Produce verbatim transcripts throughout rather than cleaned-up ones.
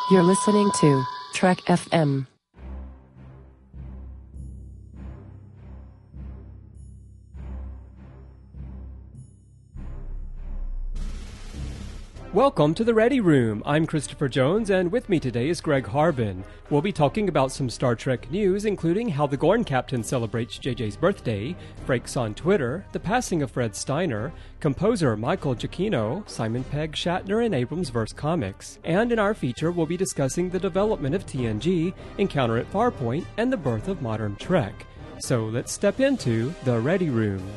You're listening to Trek F M. Welcome to the Ready Room. I'm Christopher Jones, and with me today is Greg Harbin. We'll be talking about some Star Trek news, including how the Gorn Captain celebrates J J's birthday, Frakes on Twitter, the passing of Fred Steiner, composer Michael Giacchino, Simon Pegg, Shatner, and Abrams verse comics. And in our feature, we'll be discussing the development of T N G, Encounter at Farpoint, and the birth of modern Trek. So let's step into the Ready Room.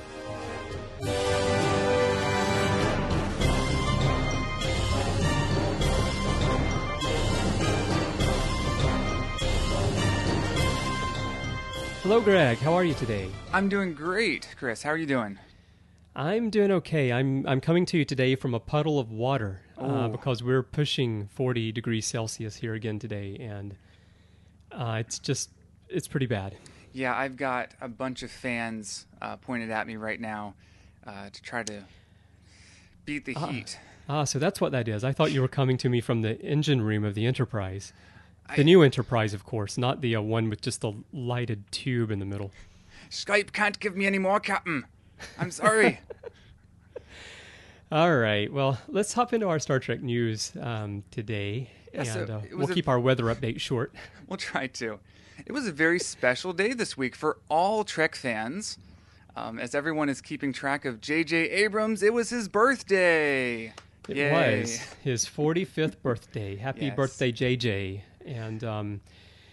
Hello, Greg. How are you today? I'm doing great, Chris. How are you doing? I'm doing okay. I'm I'm coming to you today from a puddle of water uh, because we're pushing forty degrees Celsius here again today, and uh, it's just it's pretty bad. Yeah, I've got a bunch of fans uh, pointed at me right now uh, to try to beat the ah. heat. Ah, so that's what that is. I thought you were coming to me from the engine room of the Enterprise. The I, new Enterprise, of course, not the uh, one with just the lighted tube in the middle. Skype can't give me any more, Captain. I'm sorry. All right. Well, let's hop into our Star Trek news um, today, Yeah, and so uh, it we'll was a- keep our weather update short. We'll try to. It was a very special day this week for all Trek fans. Um, as everyone is keeping track of J J Abrams, it was his birthday. It Yay. was his forty-fifth birthday. Happy Yes. birthday, J J. And um,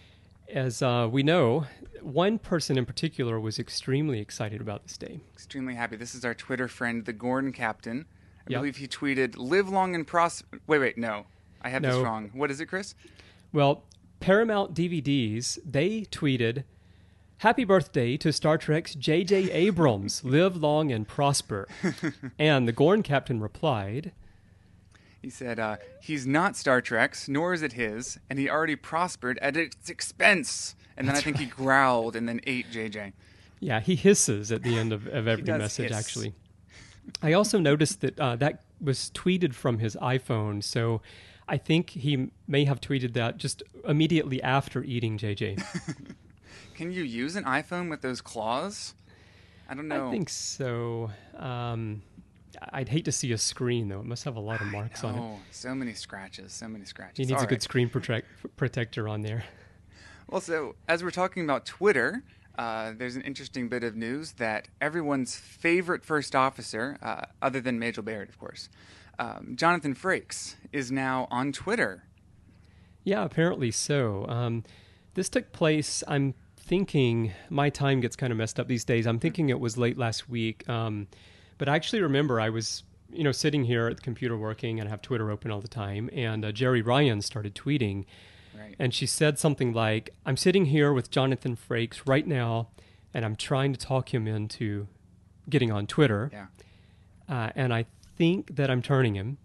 as uh, we know, one person in particular was extremely excited about this day. Extremely happy. This is our Twitter friend, the Gorn Captain. I Yep. believe he tweeted, "Live long and prosper." Wait, wait, no. I have this No. wrong. What is it, Chris? Well, Paramount D V Ds, they tweeted, "Happy birthday to Star Trek's J J Abrams. Live long and prosper." And the Gorn Captain replied, He said, uh, he's not Star Trek's, nor is it his, and he already prospered at its expense. And then That's I think right. he growled and then ate J J. yeah, he hisses at the end of, of every does message, hiss. actually. I also noticed that uh, that was tweeted from his iPhone, so I think he may have tweeted that just immediately after eating J J. Can you use an iPhone with those claws? I don't know. I think so. Um, I'd hate to see a screen, though. It must have a lot of marks on it. Oh, so many scratches, so many scratches. He needs All a good right. screen protect- protector on there. Well, so as we're talking about Twitter, uh, there's an interesting bit of news that everyone's favorite first officer, uh, other than Majel Barrett, of course, um, Jonathan Frakes, is now on Twitter. Yeah, apparently so. Um, this took place, I'm thinking, my time gets kind of messed up these days. I'm thinking it was late last week. Um, but I actually remember I was, you know, sitting here at the computer working, and I have Twitter open all the time, and uh, Jerry Ryan started tweeting. Right. And she said something like, "I'm sitting here with Jonathan Frakes right now, and I'm trying to talk him into getting on Twitter. Yeah. Uh, and I think that I'm turning him."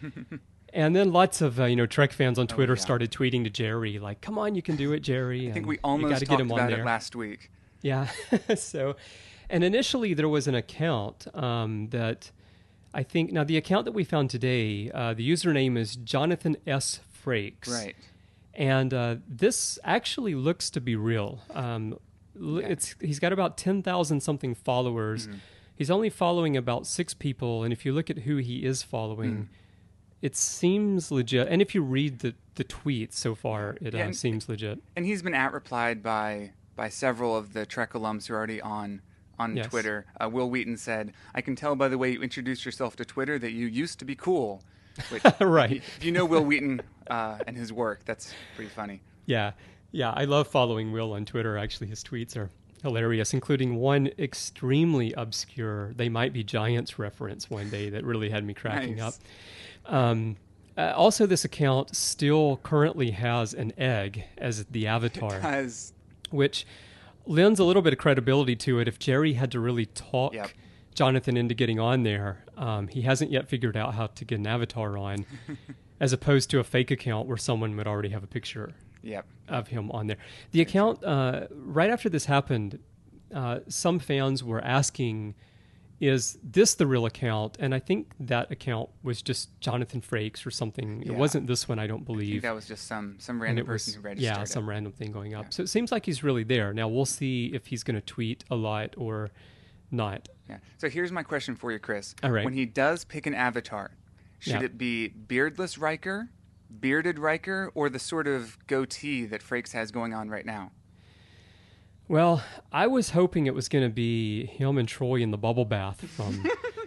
And then lots of, uh, you know, Trek fans on Twitter yeah. started tweeting to Jerry, like, "Come on, you can do it, Jerry." I think and we you almost gotta talked get him on about there. it last week. Yeah. So, and initially there was an account um, that I think, now the account that we found today, uh, the username is Jonathan S. Frakes. Right. And uh, this actually looks to be real. Um, l- Yeah. It's he's got about ten thousand something followers. Mhm. He's only following about six people, and if you look at who he is following, Mm. it seems legit. And if you read the, the tweets so far, it Yeah, uh, and- seems legit. And he's been at-replied by by several of the Trek alums who are already on on Yes. Twitter. Uh, Will Wheaton said, "I can tell by the way you introduced yourself to Twitter that you used to be cool." Which, Right. If you know Will Wheaton uh, and his work, that's pretty funny. Yeah, yeah, I love following Will on Twitter. Actually, his tweets are hilarious, including one extremely obscure "They Might Be Giants" reference one day that really had me cracking Nice. up. Um, uh, also, this account still currently has an egg as the avatar, As which lends a little bit of credibility to it. If Jerry had to really talk Yep. Jonathan into getting on there, um, he hasn't yet figured out how to get an avatar on, as opposed to a fake account where someone would already have a picture yep. of him on there. The account, uh, right after this happened, uh, some fans were asking is this the real account? And I think that account was just Jonathan Frakes or something. Yeah. It wasn't this one, I don't I believe. think that was just some some And random it was- person who registered Yeah, it. some random thing going up. Yeah. So it seems like he's really there. Now we'll see if he's going to tweet a lot or not. Yeah. So here's my question for you, Chris. All right. When he does pick an avatar, should Yeah. it be beardless Riker, bearded Riker, or the sort of goatee that Frakes has going on right now? Well, I was hoping it was going to be him and Troy in the bubble bath from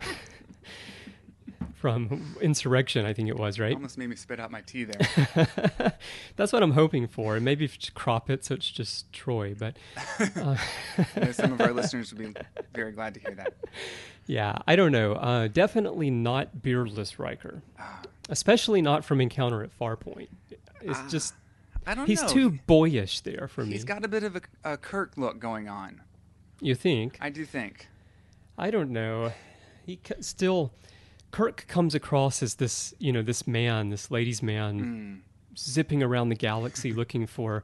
from Insurrection, I think it was, right? Almost made me spit out my tea there. That's what I'm hoping for. And maybe if you crop it so it's just Troy. But uh, I know some of our listeners would be very glad to hear that. yeah, I don't know. Uh, definitely not beardless Riker, Ah, especially not from Encounter at Farpoint. It's Ah, just, I don't he's know. too boyish there for me. He's got a bit of a, a Kirk look going on. You think? I do think. I don't know. He c- still, Kirk comes across as this, you know, this man, this ladies' man, Mm. zipping around the galaxy looking for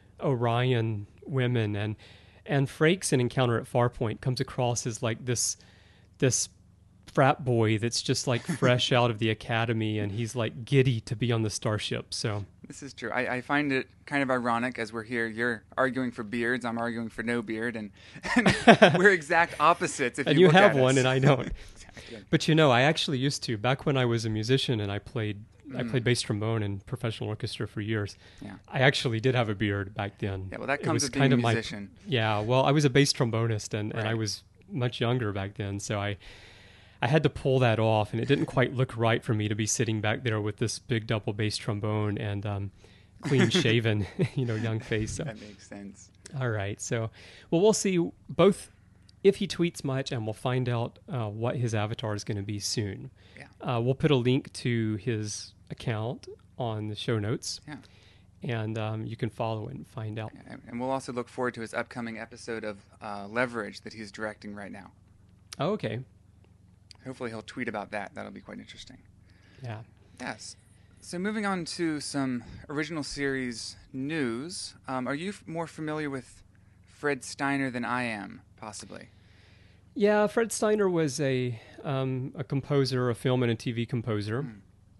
Orion women, and and Frakes in Encounter at Farpoint comes across as like this this frat boy that's just like fresh out of the academy, and he's like giddy to be on the starship. So This is true. I, I find it kind of ironic as we're here. You're arguing for beards. I'm arguing for no beard, and, and we're exact opposites. If and you, you look have at one, us. and I don't. Exactly. But you know, I actually used to back when I was a musician and I played I Mm. played bass trombone in professional orchestra for years. Yeah. I actually did have a beard back then. Yeah. Well, that It comes was with being kind a of my- musician. Yeah, well, I was a bass trombonist and, and I Right. was much younger back then, so I I had to pull that off, and it didn't quite look right for me to be sitting back there with this big double bass trombone and um, clean shaven, you know, young face. So. That makes sense. All right. So, well, we'll see both if he tweets much, and we'll find out uh, what his avatar is going to be soon. Yeah. Uh, we'll put a link to his account on the show notes, Yeah. and um, you can follow it and find out. And, and we'll also look forward to his upcoming episode of uh, Leverage that he's directing right now. Oh, okay. Hopefully, he'll tweet about that. That'll be quite interesting. Yeah. Yes. So moving on to some original series news. Um, are you f- more familiar with Fred Steiner than I am, possibly? Yeah, Fred Steiner was a um, a composer, a film and a T V composer. Mm.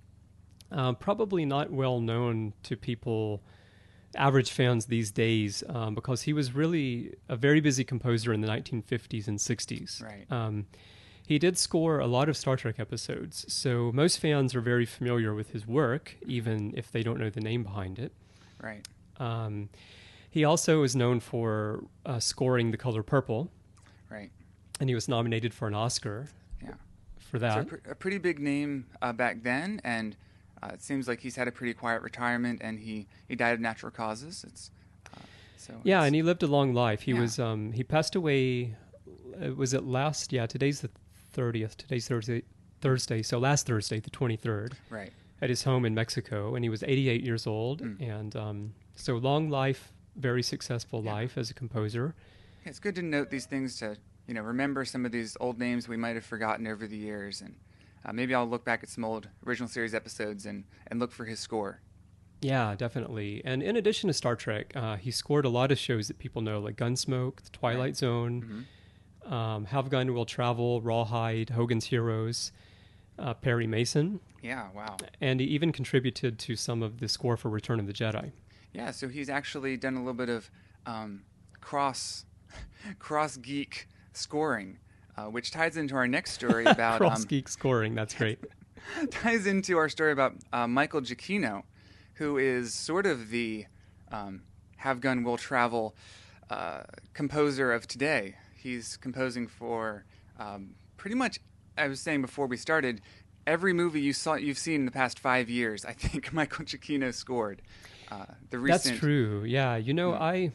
Uh, probably not well known to people, average fans these days, um, because he was really a very busy composer in the nineteen fifties and sixties. Right. Um, he did score a lot of Star Trek episodes, so most fans are very familiar with his work, even if they don't know the name behind it. Right. Um, he also is known for uh, scoring The Color Purple, Right. and he was nominated for an Oscar Yeah. for So that. a, pr- a pretty big name uh, back then, and uh, it seems like he's had a pretty quiet retirement, and he, he died of natural causes. It's uh, so Yeah, it's- and he lived a long life. He Yeah. was um, he passed away. Uh, was it last? Yeah, today's the thirtieth. Today's Thursday. Thursday. So last Thursday, the twenty-third, right. at his home in Mexico, and he was eighty-eight years old. Mm. And um, so long life, very successful Yeah. life as a composer. It's good to note these things to, you know, remember some of these old names we might have forgotten over the years, and uh, maybe I'll look back at some old original series episodes and, and look for his score. Yeah, definitely. And in addition to Star Trek, uh, he scored a lot of shows that people know, like Gunsmoke, The Twilight Right. Zone, Hmm. um, Have Gun Will Travel, Rawhide, Hogan's Heroes, uh, Perry Mason. Yeah, wow. And he even contributed to some of the score for Return of the Jedi. Yeah, so he's actually done a little bit of um, cross cross geek scoring, uh, which ties into our next story about Cross um, geek scoring, that's great. ties into our story about uh, Michael Giacchino, who is sort of the um, Have Gun Will Travel uh, composer of today. He's composing for um, pretty much, I was saying before we started, every movie you saw, you've seen in the past five years, I think Michael Giacchino scored. Uh, the recent, That's true. Yeah, you know, Hmm. I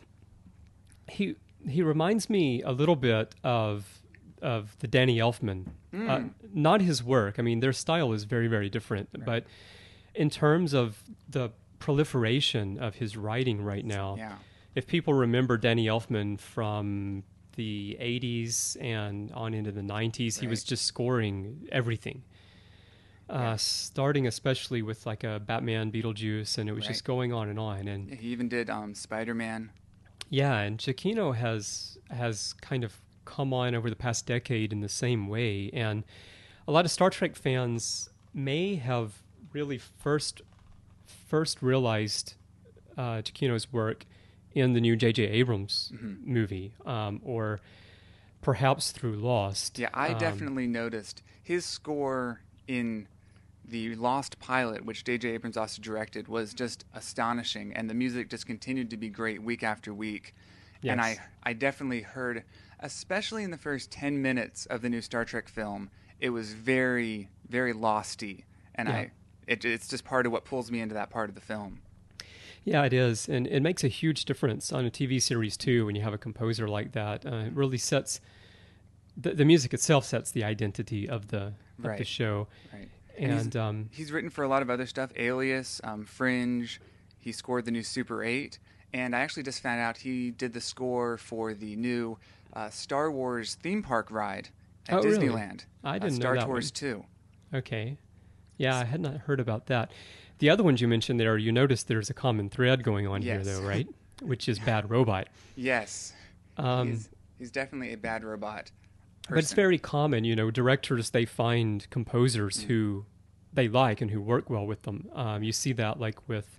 he he reminds me a little bit of of the Danny Elfman. Uh, Mm. not his work. I mean, their style is very very different, Right. but in terms of the proliferation of his writing right now, Yeah. if people remember Danny Elfman from the eighties and on into the nineties, he was Right. just scoring everything. Uh, Yeah. starting especially with like a Batman, Beetlejuice, and it was Right. just going on and on. And Yeah, he even did um, Spider-Man. yeah, and Giacchino has has kind of come on over the past decade in the same way. And a lot of Star Trek fans may have really first first realized uh, Giacchino's work in the new J J. Abrams mm-hmm. movie, um, or perhaps through Lost. Yeah, I um, definitely noticed his score in the Lost pilot, which J J. Abrams also directed, was just astonishing, and the music just continued to be great week after week. Yes. And I, I definitely heard, especially in the first ten minutes of the new Star Trek film, it was very, very Losty, and yeah. I, it, it's just part of what pulls me into that part of the film. Yeah, it is, and it makes a huge difference on a T V series too when you have a composer like that. Uh, it really sets the, the music itself sets the identity of the of right. the show. Right. And, and he's, um, he's written for a lot of other stuff, Alias, um, Fringe. He scored the new Super eight, and I actually just found out he did the score for the new uh, Star Wars theme park ride at oh, Disneyland. Really? I didn't uh, Star know that Tours one. two. Okay. Yeah, I had not heard about that. The other ones you mentioned there, you notice there's a common thread going on yes. here, though, right? Which is Bad Robot. Yes. Um, he's, he's definitely a bad robot person. But it's very common, you know, directors, they find composers mm. who they like and who work well with them. Um, you see that like with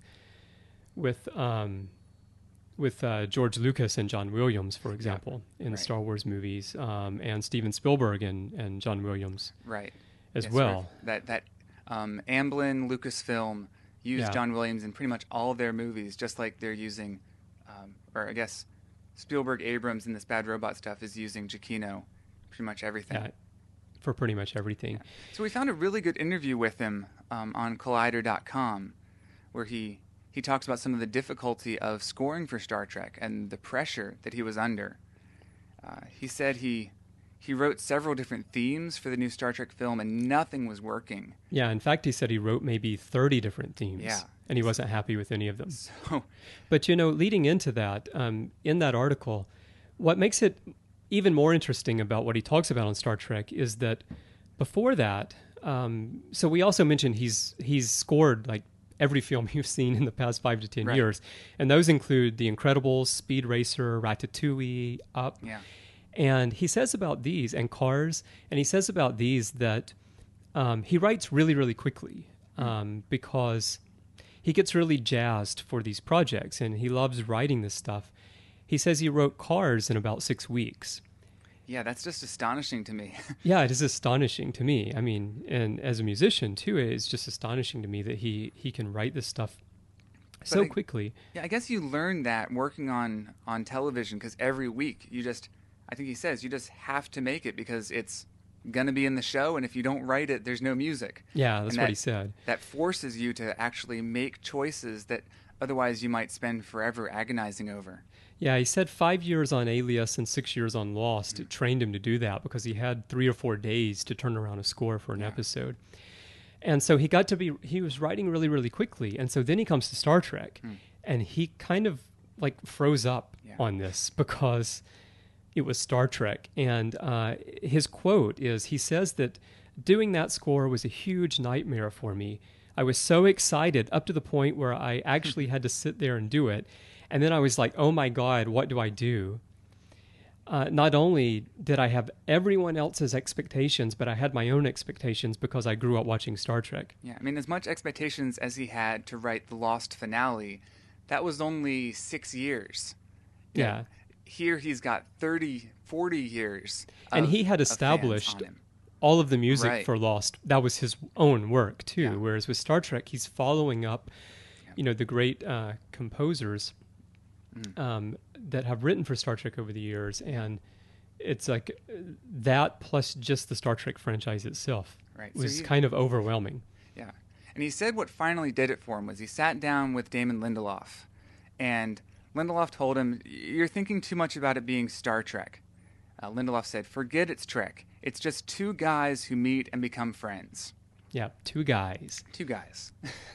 with um, with uh, George Lucas and John Williams, for example, yeah. in right. the Star Wars movies, um, and Steven Spielberg and, and John Williams right. as yes, well. That, that um, Amblin Lucasfilm used yeah. John Williams in pretty much all of their movies, just like they're using, um, or I guess Spielberg Abrams in this Bad Robot stuff is using Giacchino pretty much everything. Yeah, for pretty much everything. Yeah. So we found a really good interview with him um, on Collider dot com where he, he talks about some of the difficulty of scoring for Star Trek and the pressure that he was under. Uh, he said he... He wrote several different themes for the new Star Trek film, and nothing was working. Yeah, in fact, he said he wrote maybe thirty different themes, yeah. and he wasn't happy with any of them. So, but, you know, leading into that, um, in that article, what makes it even more interesting about what he talks about on Star Trek is that before that, um, so we also mentioned he's he's scored, like, every film you've seen in the past five to ten right. years, and those include The Incredibles, Speed Racer, Ratatouille, Up. Yeah. And he says about these, and Cars, and he says about these that um, he writes really, really quickly um, because he gets really jazzed for these projects, and he loves writing this stuff. He says he wrote Cars in about six weeks. Yeah, that's just astonishing to me. Yeah, it is astonishing to me. I mean, and as a musician, too, it's just astonishing to me that he, he can write this stuff so I, quickly. Yeah, I guess you learn that working on, on television, because every week you just... I think he says you just have to make it because it's going to be in the show, and if you don't write it, there's no music. Yeah, that's that, what he said. That forces you to actually make choices that otherwise you might spend forever agonizing over. Yeah, he said five years on Alias and six years on Lost. Mm. It trained him to do that because he had three or four days to turn around a score for an yeah. episode. And so he got to be, he was writing really, really quickly. And so then he comes to Star Trek, mm. and he kind of like froze up yeah. on this because... it was Star Trek, and uh, his quote is, he says that doing that score was a huge nightmare for me. I was so excited up to the point where I actually had to sit there and do it, and then I was like, oh my God, what do I do? Uh, not only did I have everyone else's expectations, but I had my own expectations because I grew up watching Star Trek. Yeah, I mean, as much expectations as he had to write the Lost finale, that was only six years. Yeah. yeah. Here he's got thirty, forty years of, and he had established all of the music right. for Lost. That was his own work, too. Yeah. Whereas with Star Trek, he's following up, yeah. you know, the great uh, composers mm. um, that have written for Star Trek over the years. And it's like that plus just the Star Trek franchise itself right. was so you, kind of overwhelming. Yeah. And he said what finally did it for him was he sat down with Damon Lindelof, and Lindelof told him, you're thinking too much about it being Star Trek. Uh, Lindelof said, forget it's Trek. It's just two guys who meet and become friends. Yeah, two guys. Two guys.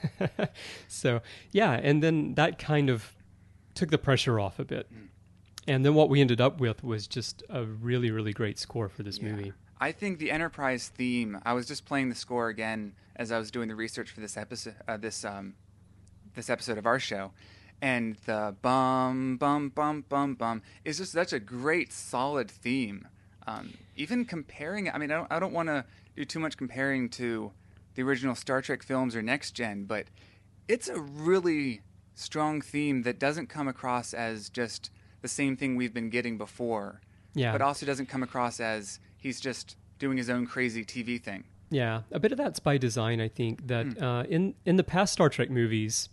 So, yeah, and then that kind of took the pressure off a bit. Mm. And then what we ended up with was just a really, really great score for this yeah. movie. I think the Enterprise theme, I was just playing the score again as I was doing the research for this episode, uh, this, um, this episode of our show. And the bum, bum, bum, bum, bum is just such a great, solid theme. Um, even comparing, I mean, I don't, I don't want to do too much comparing to the original Star Trek films or Next Gen, but it's a really strong theme that doesn't come across as just the same thing we've been getting before, Yeah. but also doesn't come across as he's just doing his own crazy T V thing. Yeah, a bit of that's by design, I think, that Mm. uh, in, in the past Star Trek movies,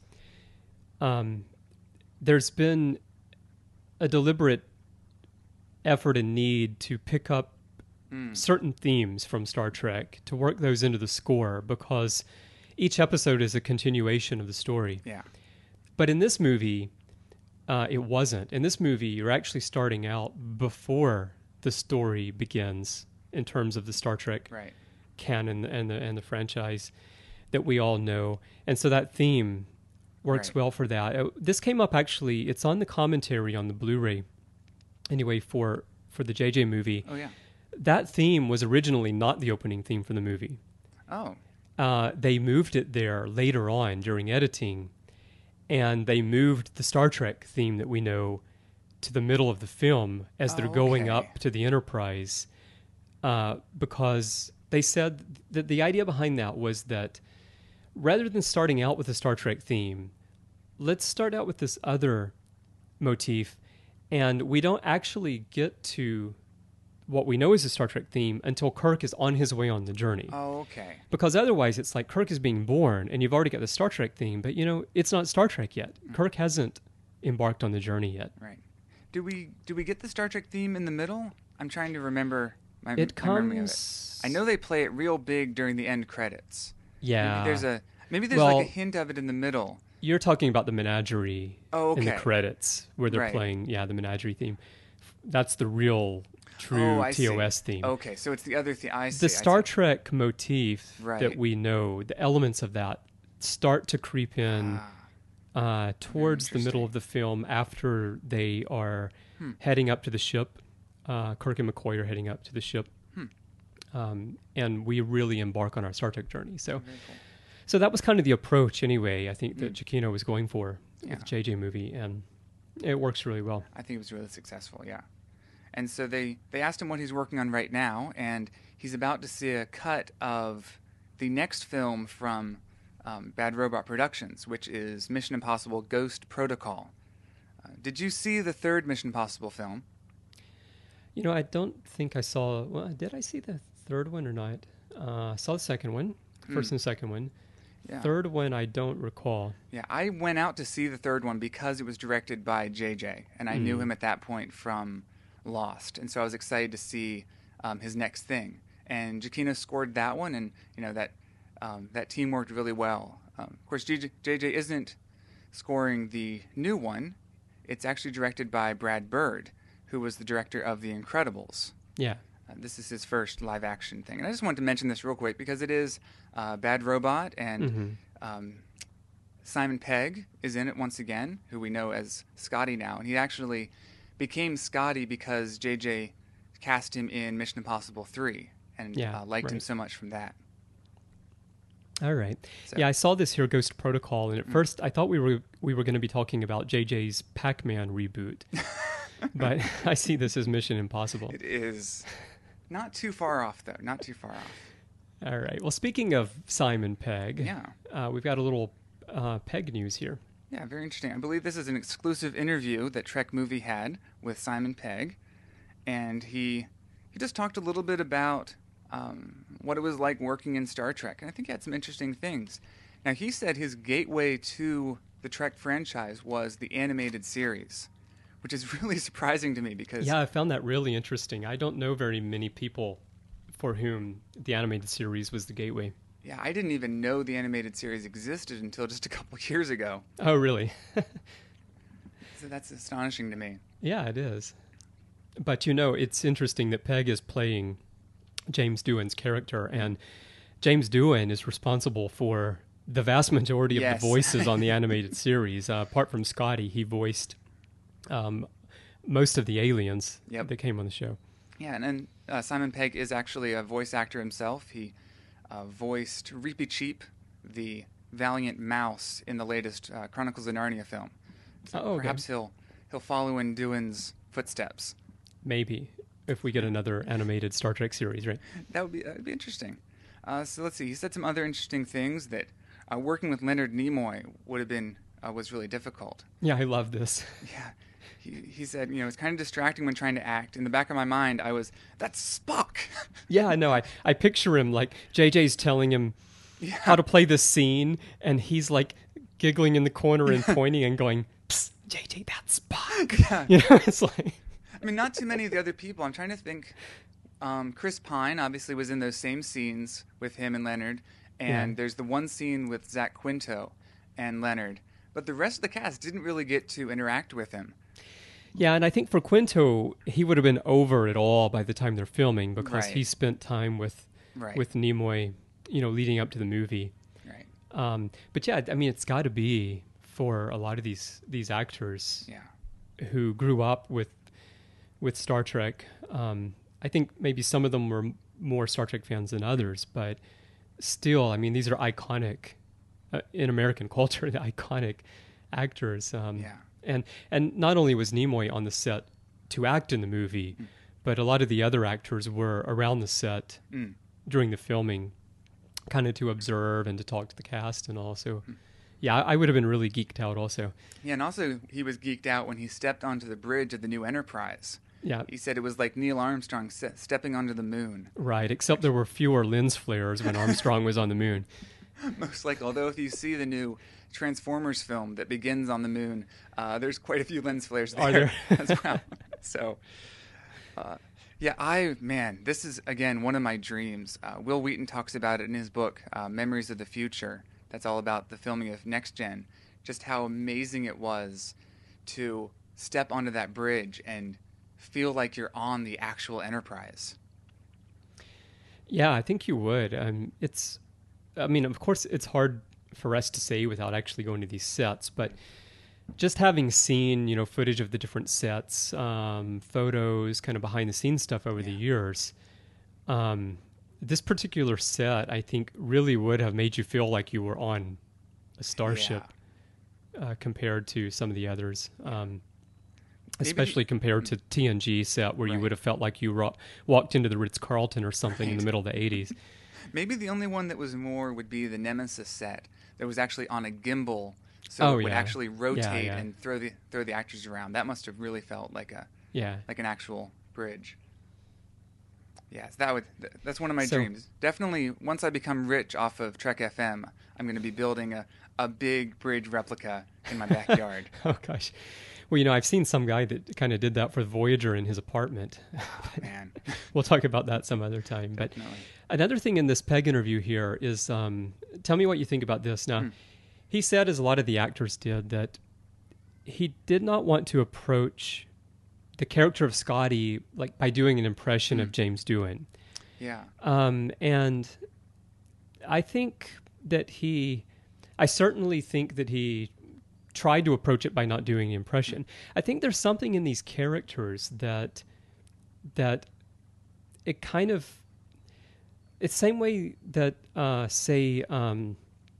um, there's been a deliberate effort and need to pick up Mm. certain themes from Star Trek, to work those into the score, because each episode is a continuation of the story. Yeah. But in this movie, uh, it wasn't. In this movie, you're actually starting out before the story begins in terms of the Star Trek Right. canon and the and the franchise that we all know, and so that theme works Right. well for that. Uh, this came up actually; it's on the commentary on the Blu-ray, anyway, for for the J J movie. Oh, yeah. That theme was originally not the opening theme for the movie. Oh. Uh, they moved it there later on during editing, and they moved the Star Trek theme that we know to the middle of the film as they're Oh, going okay. up to the Enterprise, uh, because they said that the idea behind that was that rather than starting out with the Star Trek theme, let's start out with this other motif, and we don't actually get to what we know is the Star Trek theme until Kirk is on his way on the journey. Oh, okay. Because otherwise it's like Kirk is being born and you've already got the Star Trek theme, but you know, it's not Star Trek yet. Kirk hasn't embarked on the journey yet. Right. Do we do we get the Star Trek theme in the middle? I'm trying to remember my, It my memory of it. comes... I know they play it real big during the end credits. Yeah. Maybe there's a maybe there's Well- like a hint of it in the middle. You're talking about the Menagerie Oh, in the okay. credits where they're Right. playing, yeah, the Menagerie theme. That's the real, true Oh, I T O S see. theme. Okay, so it's the other theme. I see. The I Star see. Trek motif Right. that we know, the elements of that start to creep in Ah, uh, towards the middle interesting. of the film after they are Hmm. heading up to the ship. Uh, Kirk and McCoy are heading up to the ship. Hmm. Um, and we really embark on our Star Trek journey. So, very cool. so that was kind of the approach, anyway, I think, that Mm. Giacchino was going for Yeah. with the J J movie. And it works really well. I think it was really successful, yeah. And so they, they asked him what he's working on right now, and he's about to see a cut of the next film from um, Bad Robot Productions, which is Mission Impossible Ghost Protocol. Uh, did you see the third Mission Impossible film? You know, I don't think I saw. Well, did I see the third one or not? Uh, I saw the second one, first Hmm. and second one. Yeah. Third one, I don't recall. Yeah, I went out to see the third one because it was directed by J J, and I knew Mm. him at that point from Lost, and so I was excited to see um, his next thing. And Giacchino scored that one, and you know that um, that team worked really well. Um, of course, J J isn't scoring the new one; it's actually directed by Brad Bird, who was the director of The Incredibles. Yeah. Uh, this is his first live-action thing, and I just wanted to mention this real quick because it is uh, Bad Robot, and Mhm. um, Simon Pegg is in it once again, who we know as Scotty now, and he actually became Scotty because J J cast him in Mission Impossible three and Yeah, uh, liked him right. so much from that. All right. So- Yeah, I saw this here, Ghost Protocol, and at Mm. first I thought we were we were going to be talking about J J's Pac-Man reboot, but I see this as Mission Impossible. It is not too far off, though. Not too far off. All right. Well, speaking of Simon Pegg, Yeah. uh, we've got a little uh, Pegg news here. Yeah, very interesting. I believe this is an exclusive interview that Trek Movie had with Simon Pegg, and he he just talked a little bit about um, what it was like working in Star Trek, and I think he had some interesting things. Now, he said his gateway to the Trek franchise was the animated series, which is really surprising to me because Yeah, I found that really interesting. I don't know very many people for whom the animated series was the gateway. yeah, I didn't even know the animated series existed until just a couple years ago. Oh, really? So that's astonishing to me. Yeah, it is. But you know, it's interesting that Pegg is playing James Doohan's character, and James Doohan is responsible for the vast majority of Yes. the voices on the animated series. Uh, apart from Scotty, he voiced um, most of the aliens Yep. that came on the show. Yeah, and then uh, Simon Pegg is actually a voice actor himself. He uh, voiced Reapy Cheap, the valiant mouse in the latest uh, Chronicles of Narnia film. So Oh, okay. perhaps he'll he'll follow in Doohan's footsteps. Maybe. if we get another animated Star Trek series, right? That would be that would be interesting. Uh, so let's see. He said some other interesting things that uh, working with Leonard Nimoy would have been uh, was really difficult. Yeah, I love this. Yeah. He, he said, you know, it's kind of distracting when trying to act. In the back of my mind, I was, that's Spock. Yeah, I know. I, I picture him like J J's telling him Yeah. how to play this scene, and he's like giggling in the corner and pointing and going, Psst, J J, that's Spock. Yeah. You know, it's like... I mean, not too many of the other people. I'm trying to think. Um, Chris Pine obviously was in those same scenes with him and Leonard. And Yeah. there's the one scene with Zach Quinto and Leonard. But the rest of the cast didn't really get to interact with him. Yeah, and I think for Quinto, he would have been over it all by the time they're filming because Right. he spent time with Right. with Nimoy, you know, leading up to the movie. Right. Um, but yeah, I mean, it's got to be for a lot of these these actors Yeah. who grew up with with Star Trek. Um, I think maybe some of them were m- more Star Trek fans than others, but still, I mean, these are iconic uh, in American culture, the iconic actors. Um, Yeah. And and not only was Nimoy on the set to act in the movie, mm. but a lot of the other actors were around the set Mm. during the filming, kind of to observe and to talk to the cast and all. So, yeah, I, I would have been really geeked out also. Yeah, and also he was geeked out when he stepped onto the bridge of the new Enterprise. Yeah. He said it was like Neil Armstrong se- stepping onto the moon. Right, except there were fewer lens flares when Armstrong was on the moon. Most likely, although if you see the new Transformers film that begins on the moon, uh, there's quite a few lens flares there, Are there? as well. So, uh, yeah, I, man, this is, again, one of my dreams. Uh, Will Wheaton talks about it in his book, uh, Memories of the Future. That's all about the filming of Next Gen. Just how amazing it was to step onto that bridge and feel like you're on the actual Enterprise. Yeah, I think you would. Um, it's, I mean, of course, it's hard for us to say without actually going to these sets, but just having seen, you know, footage of the different sets, um, photos, kind of behind the scenes stuff over Yeah. the years, um, this particular set, I think, really would have made you feel like you were on a starship uh, compared to some of the others. Um, Maybe- especially compared to T N G set where you Right. would have felt like you ro- walked into the Ritz-Carlton or something in the Right. middle of the eighties. Maybe the only one that was more would be the Nemesis set that was actually on a gimbal, so Oh, it would yeah. actually rotate yeah. and throw the throw the actors around. That must have really felt like a Yeah. like an actual bridge. Yes, that would th- that's one of my So- dreams. Definitely, once I become rich off of Trek F M, I'm going to be building a, a big bridge replica in my backyard. Oh, gosh. Well, you know, I've seen some guy that kind of did that for Voyager in his apartment. Man, We'll talk about that some other time. But Definitely. another thing in this Peg interview here is, um, tell me what you think about this. Now, Hmm. he said, as a lot of the actors did, that he did not want to approach the character of Scotty like by doing an impression of James Doohan. yeah, Um, and I think that he, I certainly think that he tried to approach it by not doing the impression. I think there's something in these characters that, that it kind of, it's the same way that, uh, say, um,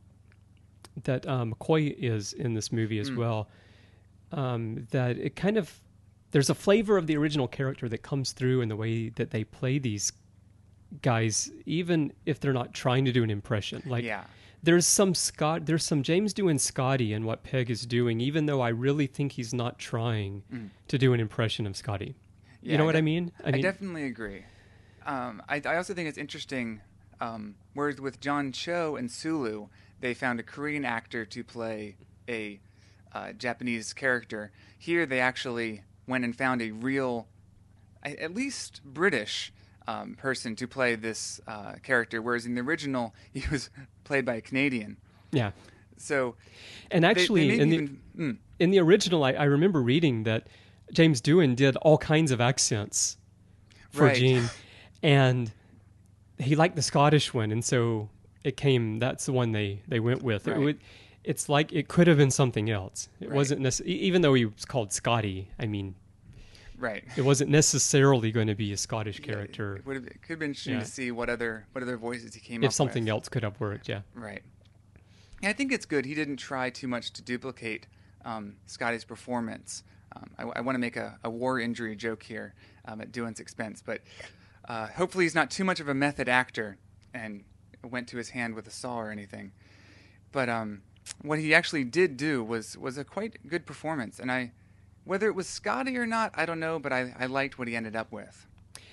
that uh, McCoy is in this movie as Mm. well, um, that it kind of, there's a flavor of the original character that comes through in the way that they play these guys, even if they're not trying to do an impression. Like, yeah, there's some Scott, there's some James doing Scotty in what Peg is doing, even though I really think he's not trying Mm. to do an impression of Scotty. yeah. You know I what de- I mean? I, definitely agree. Um, I, I also think it's interesting. Um, whereas with John Cho and Sulu, they found a Korean actor to play a uh, Japanese character. Here, they actually went and found a real, a- at least British um, person to play this uh, character. Whereas in the original, he was played by a Canadian. Yeah. So And they- actually, they, in maybe the even, mm, in the original, I, I remember reading that James Doohan did all kinds of accents for Right. Gene, and he liked the Scottish one, and so it came. That's the one they, they went with. It Right. would, it's like it could have been something else. It Right. wasn't necessarily, even though he was called Scotty. I mean, right. it wasn't necessarily going to be a Scottish character. It would have, it could have been interesting Yeah. to see what other what other voices he came up If with. something else could have worked, yeah. Right. Yeah, I think it's good. He didn't try too much to duplicate um, Scotty's performance. Um, I, I want to make a, a war injury joke here um, at Doohan's expense, but uh, hopefully he's not too much of a method actor and went to his hand with a saw or anything. But um, what he actually did do was was a quite good performance, and I, whether it was Scotty or not, I don't know, but I, I liked what he ended up with.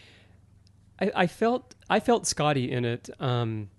I, I felt I felt Scotty in it, um,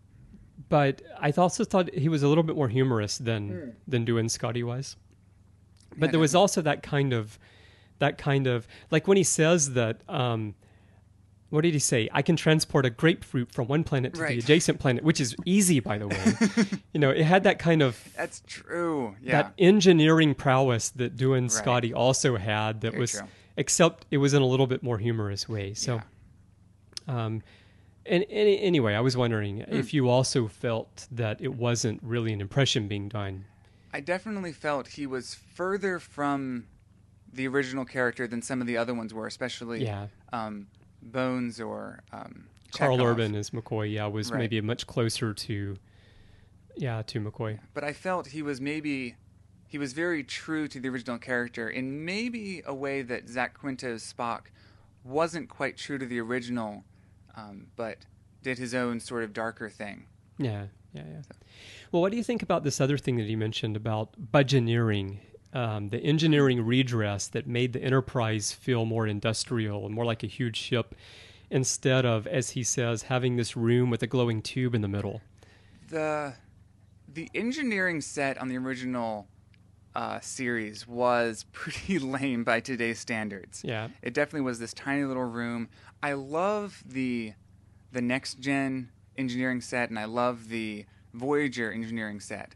but I also thought he was a little bit more humorous than mm. than Doohan Scotty was. But yeah, there was definitely. also that kind of that kind of like when he says that. Um, What did he say? I can transport a grapefruit from one planet to right. the adjacent planet, which is easy, by the way. You know, it had that kind of... That's true, yeah. That engineering prowess that Doohan Right. Scotty also had that Very was... true. Except it was in a little bit more humorous way. So, Yeah. um, and, and anyway, I was wondering Mm. if you also felt that it wasn't really an impression being done. I definitely felt he was further from the original character than some of the other ones were, especially... Yeah. Um, Bones or um, Carl Chekhov. Urban as McCoy, yeah, was Right. maybe much closer to... Yeah, to McCoy. But I felt he was maybe... He was very true to the original character in maybe a way that Zach Quinto's Spock wasn't quite true to the original, um, but did his own sort of darker thing. Yeah, yeah, yeah. Well, what do you think about this other thing that he mentioned about budgeteering, um, the engineering redress that made the Enterprise feel more industrial and more like a huge ship instead of, as he says, having this room with a glowing tube in the middle? The the engineering set on the original uh, series was pretty lame by today's standards. Yeah. It definitely was this tiny little room. I love the the next gen engineering set, and I love the Voyager engineering set.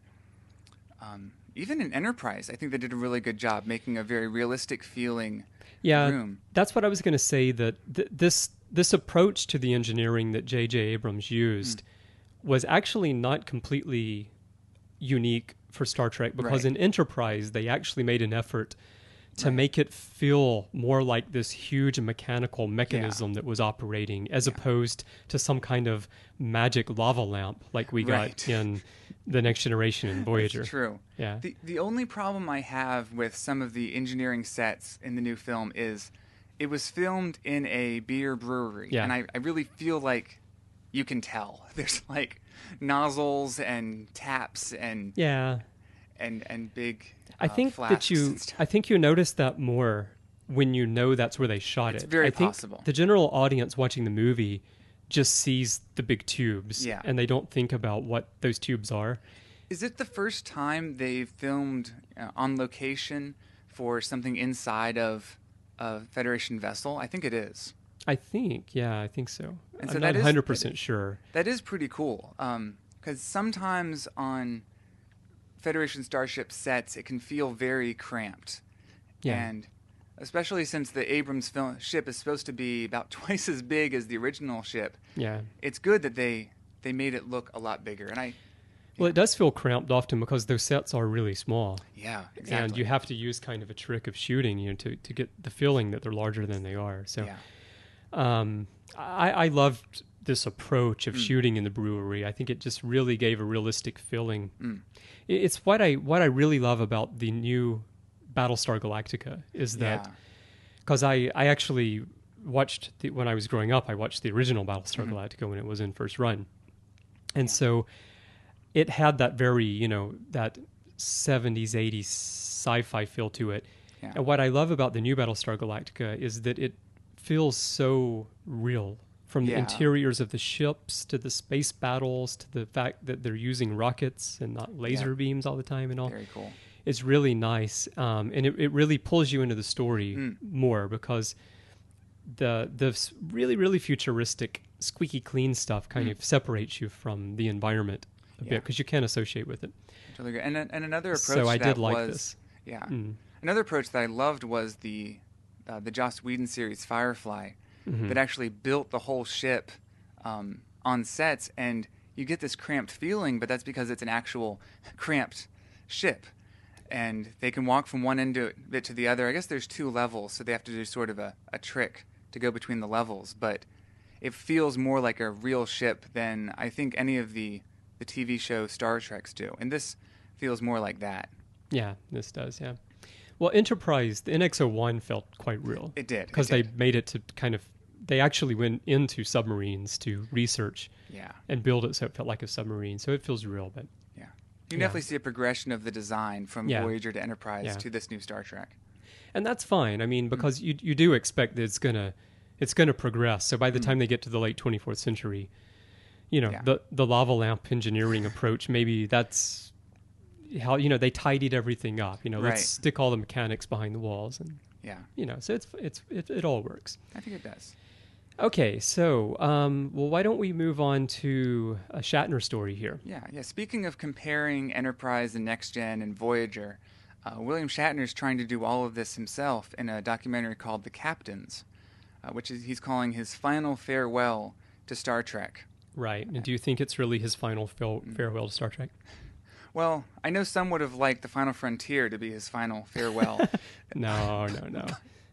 Um, even in Enterprise, I think they did a really good job making a very realistic feeling yeah, room. That's what I was going to say, that th- this this approach to the engineering that J J. Abrams used mm. was actually not completely unique for Star Trek, because right. in Enterprise, they actually made an effort to right. make it feel more like this huge mechanical mechanism yeah. that was operating, as yeah. opposed to some kind of magic lava lamp like we right. got in The Next Generation and Voyager. That's true. Yeah. The the only problem I have with some of the engineering sets in the new film is it was filmed in a beer brewery. Yeah. And I, I really feel like you can tell. There's like nozzles and taps and yeah. and and big I uh, think that you I think you notice that more when you know that's where they shot it's it. It's very I think possible. The general audience watching the movie just sees the big tubes yeah. and they don't think about what those tubes are. Is it the first time they filmed uh, on location for something inside of a Federation vessel? I think it is. I think, yeah, I think so. And I'm so not that is, one hundred percent sure. That is pretty cool, because um, sometimes on Federation starship sets, it can feel very cramped. Yeah. And especially since the Abrams film ship is supposed to be about twice as big as the original ship, yeah, it's good that they, they made it look a lot bigger. And I, Well, it does feel cramped often because those sets are really small. Yeah, exactly. And you have to use kind of a trick of shooting, you know, to, to get the feeling that they're larger than they are. So, yeah. um, I, I loved this approach of Mm. shooting in the brewery. I think it just really gave a realistic feeling. Mm. It, it's what I what I really love about the new Battlestar Galactica is that because yeah. I, I actually watched the, when I was growing up, I watched the original Battlestar Mm-hmm. Galactica when it was in first run, and Yeah. so. It had that very, you know, that seventies, eighties sci-fi feel to it. Yeah. And what I love about the new Battlestar Galactica is that it feels so real, from the Yeah. interiors of the ships to the space battles to the fact that they're using rockets and not laser Yeah. beams all the time and all. Very cool. It's really nice. Um, and it, it really pulls you into the story Mm. more because the the s- really, really futuristic, squeaky clean stuff kind Mm. of separates you from the environment a Yeah. bit because you can't associate with it. Totally agree. And and another approach So I that did like was, this. Yeah. Mm. Another approach that I loved was the uh, the Joss Whedon series Firefly, Mhm. that actually built the whole ship um, on sets, and you get this cramped feeling, but that's because it's an actual cramped ship, and they can walk from one end of it to the other. I guess there's two levels, so they have to do sort of a, a trick to go between the levels, but it feels more like a real ship than I think any of the the T V show Star Treks do, and this feels more like that. Yeah, this does, yeah. Well, Enterprise, the N X oh one felt quite real. It did. Because it they did. made it to kind of, they actually went into submarines to research Yeah. and build it so it felt like a submarine. So it feels real, but Yeah. You can Yeah. definitely see a progression of the design from Yeah. Voyager to Enterprise Yeah. to this new Star Trek. and that's fine. I mean, because you you do expect that it's gonna it's gonna progress. So by the time they get to the late twenty-fourth century, you know, Yeah. the the lava lamp engineering approach, maybe that's how, you know, they tidied everything up. You know, Right. let's stick all the mechanics behind the walls, and Yeah. you know, so it's it's it, it all works. I think it does. Okay, so um, well, why don't we move on to a Shatner story here? Yeah, yeah. Speaking of comparing Enterprise and Next Gen and Voyager, uh, William Shatner's trying to do all of this himself in a documentary called The Captains, uh, which is he's calling his final farewell to Star Trek. Right. And do you think it's really his final fare- farewell to Star Trek? Well, I know some would have liked The Final Frontier to be his final farewell. No, no, no.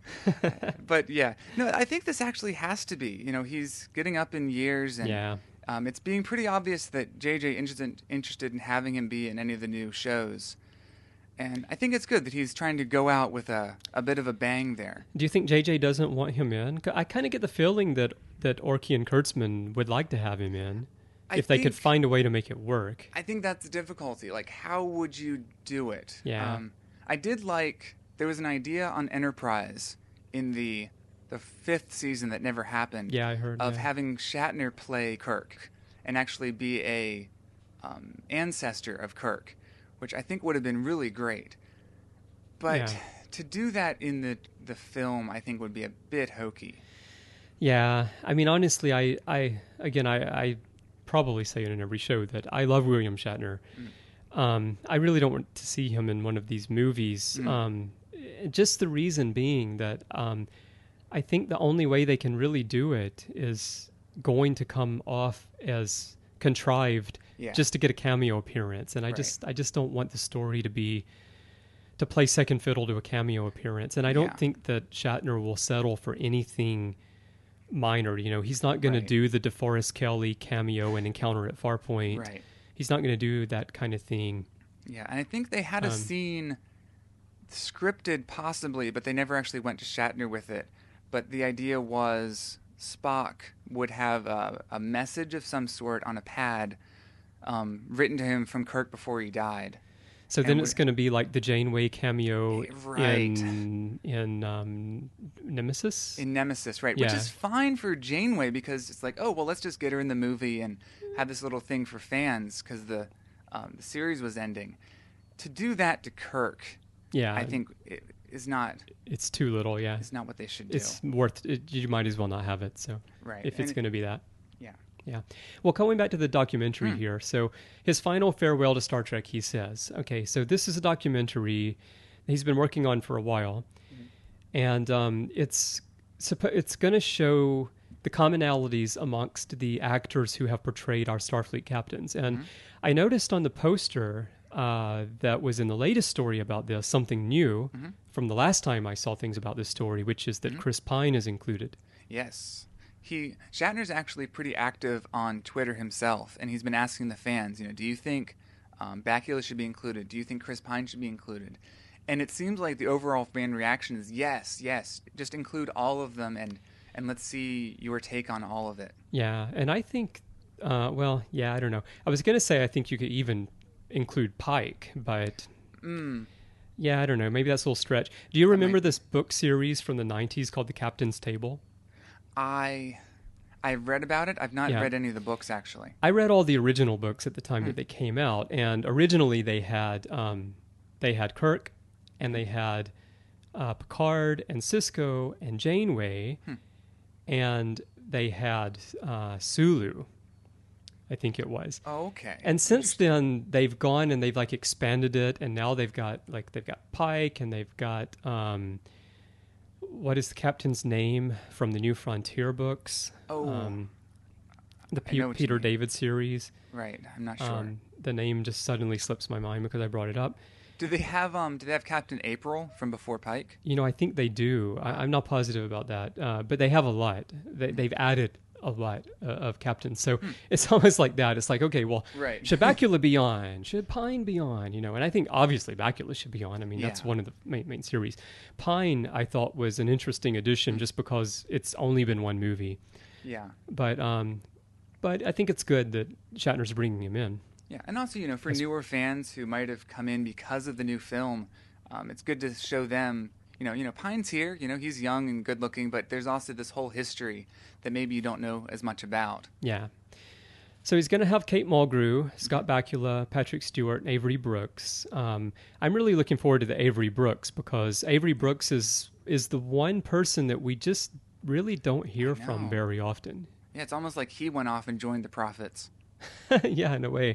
But yeah, no, I think this actually has to be. You know, he's getting up in years, and Yeah. um, it's being pretty obvious that J J isn't interested in having him be in any of the new shows. And I think it's good that he's trying to go out with a, a bit of a bang there. Do you think J J doesn't want him in? 'Cause I kind of get the feeling that, that Orky and Kurtzman would like to have him in I if they could think- find a way to make it work. I think that's the difficulty. Like, how would you do it? Yeah. Um, I did like, there was an idea on Enterprise in the the fifth season that never happened. Yeah, I heard. Of yeah. having Shatner play Kirk and actually be a um, ancestor of Kirk, which I think would have been really great. But Yeah. to do that in the the film, I think would be a bit hokey. Yeah, I mean, honestly, I, I again, I, I probably say it in every show that I love William Shatner. Um, I really don't want to see him in one of these movies. Mm. Um, just the reason being that um, I think the only way they can really do it is going to come off as contrived, Yeah. just to get a cameo appearance. And I Right. just, I just don't want the story to be to play second fiddle to a cameo appearance. And I don't Yeah. think that Shatner will settle for anything minor. You know, he's not going Right. to do the DeForest Kelley cameo and Encounter at Farpoint. Right. He's not going to do that kind of thing. Yeah, and I think they had a Um, scene scripted possibly, but they never actually went to Shatner with it. But the idea was Spock would have a, a message of some sort on a pad um, written to him from Kirk before he died. So then And it's we- going to be like the Janeway cameo Right. in in um, Nemesis. In Nemesis, right? Which Yeah. is fine for Janeway because it's like, oh, well, let's just get her in the movie and have this little thing for fans because the, um, the series was ending. To do that to Kirk, yeah, I think it is not it's too little. Yeah, is not what they should do. it's worth. It, you might as well not have it. So Right. if it's And- going to be that. Yeah. Yeah. Well, going back to the documentary Hmm. here. So his final farewell to Star Trek, he says, okay, so this is a documentary he's been working on for a while. Mm-hmm. And um, it's suppo- it's going to show the commonalities amongst the actors who have portrayed our Starfleet captains. And Mm-hmm. I noticed on the poster uh, that was in the latest story about this, something new Mm-hmm. from the last time I saw things about this story, which is that Chris Pine is included. Yes. He Shatner's actually pretty active on Twitter himself, and he's been asking the fans, you know, do you think um, Bakula should be included? Do you think Chris Pine should be included? And it seems like the overall fan reaction is yes, yes, just include all of them, and and let's see your take on all of it. Yeah, and I think, uh, well, yeah, I don't know. I was going to say I think you could even include Pike, but Mm. yeah, I don't know. Maybe that's a little stretch. Do you remember might- this book series from the nineties called The Captain's Table? I I've read about it. I've not Yeah. read any of the books actually. I read all the original books at the time Hmm. that they came out, and originally they had um, they had Kirk, and they had uh, Picard and Cisco and Janeway, Hmm. and they had uh, Sulu, I think it was. Oh, okay. And since then, they've gone and they've like expanded it, and now they've got like they've got Pike, and they've got um, what is the captain's name from the New Frontier books? Oh. um, the I Pe- know what you Peter mean. David series. Right, I'm not sure. Um, the name just suddenly slips my mind because I brought it up. do they have um do they have Captain April from before Pike? You know, I think they do. I, I'm not positive about that, uh, but they have a lot. They, they've added a lot uh, of captains. So hmm. it's almost like that. It's like, okay, well, right. should Bakula be on? Should Pine be on? You know, and I think obviously Bakula should be on. I mean, yeah. that's one of the main, main series. Pine, I thought, was an interesting addition just because it's only been one movie. Yeah. But um, but I think it's good that Shatner's bringing him in. Yeah, and also, you know, for newer fans who might have come in because of the new film, um, it's good to show them, you know, you know, Pine's here, you know, he's young and good looking, but there's also this whole history that maybe you don't know as much about. Yeah. So he's going to have Kate Mulgrew, Scott Bakula, Patrick Stewart, and Avery Brooks. Um, I'm really looking forward to the Avery Brooks because Avery Brooks is is the one person that we just really don't hear from very often. Yeah, it's almost like he went off and joined the Prophets. Yeah, in a way.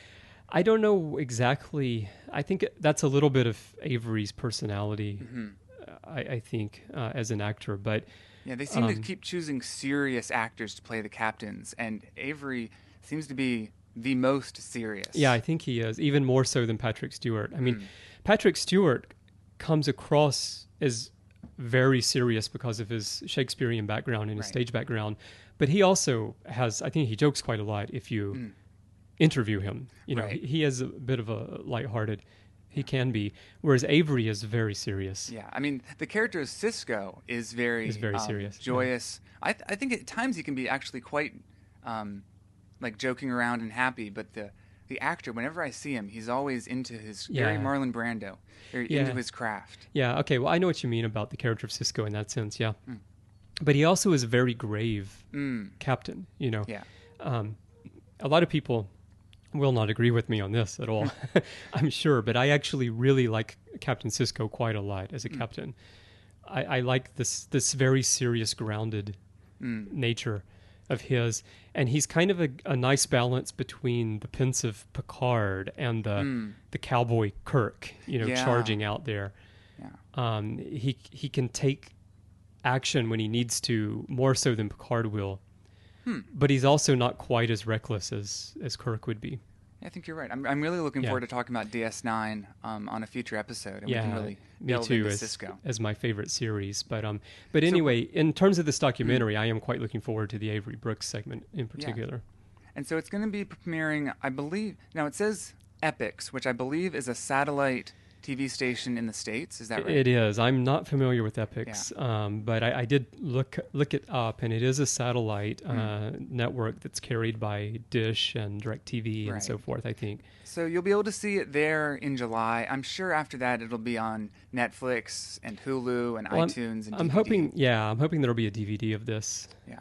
I don't know exactly. I think that's a little bit of Avery's personality, mm-hmm. I, I think, uh, as an actor. But yeah, they seem um, to keep choosing serious actors to play the captains, and Avery seems to be the most serious. Yeah, I think he is, even more so than Patrick Stewart. I mean, mm. Patrick Stewart comes across as very serious because of his Shakespearean background and his right. stage background. But he also has, I think he jokes quite a lot if you mm. interview him. You know, right. he, he is a bit of a lighthearted, he yeah. can be, whereas Avery is very serious. Yeah, I mean, the character of Cisco is very, is very um, serious, joyous. Yeah. I, th- I think at times he can be actually quite, um, like, joking around and happy, but the the actor, whenever I see him, he's always into his, yeah. very Marlon Brando, very yeah. into his craft. Yeah, okay, well, I know what you mean about the character of Cisco in that sense, yeah. Mm. But he also is a very grave mm. captain, you know. Yeah. Um, a lot of people will not agree with me on this at all, I'm sure, but I actually really like Captain Cisco quite a lot as a mm. captain. I, I like this this very serious, grounded mm. nature of his, and he's kind of a, a nice balance between the pensive Picard and the mm. the cowboy Kirk, you know, yeah. charging out there. Yeah. Um, he he can take action when he needs to, more so than Picard will. Hmm. But he's also not quite as reckless as, as Kirk would be. Yeah, I think you're right. I'm I'm really looking yeah. forward to talking about D S nine um, on a future episode, and yeah, we can really me delve too, into as, Cisco. as my favorite series. But um, but anyway, so, in terms of this documentary, mm-hmm. I am quite looking forward to the Avery Brooks segment in particular. Yeah. And so it's going to be premiering, I believe. Now it says Epix, which I believe is a satellite T V station in the States. Is that right? It is. I'm not familiar with Epix, yeah. um, but I, I did look look it up, and it is a satellite mm. uh, network that's carried by Dish and DirecTV right. and so forth, I think. So you'll be able to see it there in July. I'm sure after that it'll be on Netflix and Hulu and well, iTunes I'm, and I'm D V D. hoping, yeah, I'm hoping there'll be a D V D of this. Yeah.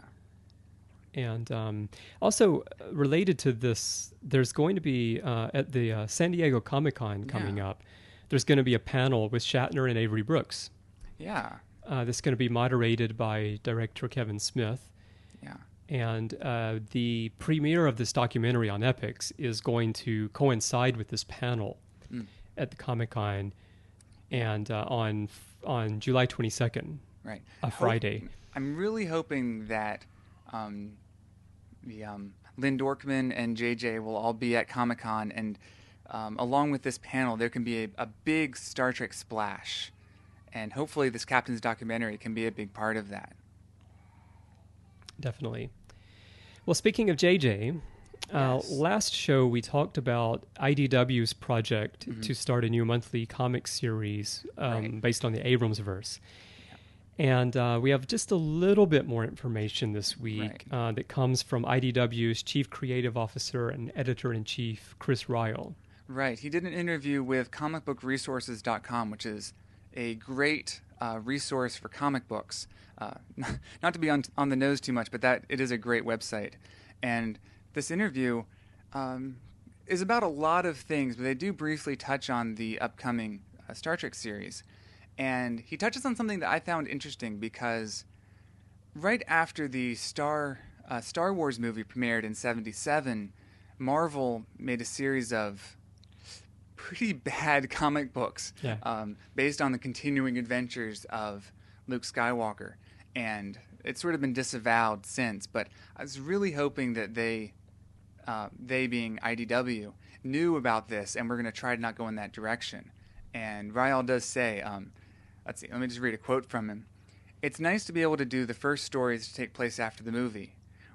And um, also uh, related to this, there's going to be uh, at the uh, San Diego Comic-Con coming yeah. up. There's going to be a panel with Shatner and Avery Brooks. Yeah. Uh, that's going to be moderated by director Kevin Smith. Yeah. And uh, the premiere of this documentary on Epix is going to coincide with this panel mm. at the Comic-Con and uh, on on July twenty-second, right. a Friday. Hope, I'm really hoping that um, the um, Lynn Dorkman and J J will all be at Comic-Con, and Um, along with this panel, there can be a, a big Star Trek splash. And hopefully this Captain's documentary can be a big part of that. Definitely. Well, speaking of J J, uh, yes. last show we talked about I D W's project mm-hmm. to start a new monthly comic series um, right. based on the Abrams-verse. And uh, we have just a little bit more information this week right. uh, that comes from I D W's Chief Creative Officer and Editor-in-Chief, Chris Ryall. Right. He did an interview with comic book resources dot com, which is a great uh, resource for comic books. Uh, not to be on, on the nose too much, but that it is a great website. And this interview um, is about a lot of things, but they do briefly touch on the upcoming uh, Star Trek series. And he touches on something that I found interesting because right after the Star uh, Star Wars movie premiered in seventy-seven, Marvel made a series of pretty bad comic books yeah. um, based on the continuing adventures of Luke Skywalker. And it's sort of been disavowed since, but I was really hoping that they, uh, they being I D W, knew about this and we're going to try to not go in that direction. And Ryall does say, um, let's see, let me just read a quote from him. "It's nice to be able to do the first stories to take place after the movie.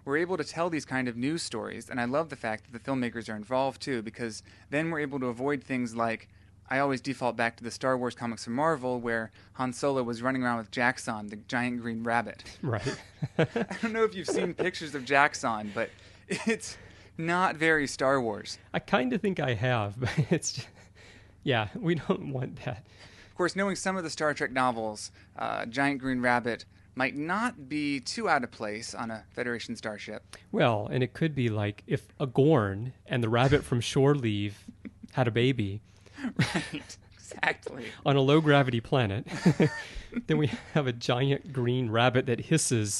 we're able to tell these kind of news stories, and I love the fact that the filmmakers are involved too, because then we're able to avoid things like, I always default back to the Star Wars comics from Marvel, where Han Solo was running around with Jaxxon, the giant green rabbit. Right. I don't know if you've seen pictures of Jaxxon, but it's not very Star Wars. I kind of think I have, but it's just, yeah, we don't want that. Of course, knowing some of the Star Trek novels, uh, Giant Green Rabbit might not be too out of place on a Federation starship. Well, and it could be like if a Gorn and the rabbit from Shore Leave had a baby. Right, exactly. On a low-gravity planet, then we have a giant green rabbit that hisses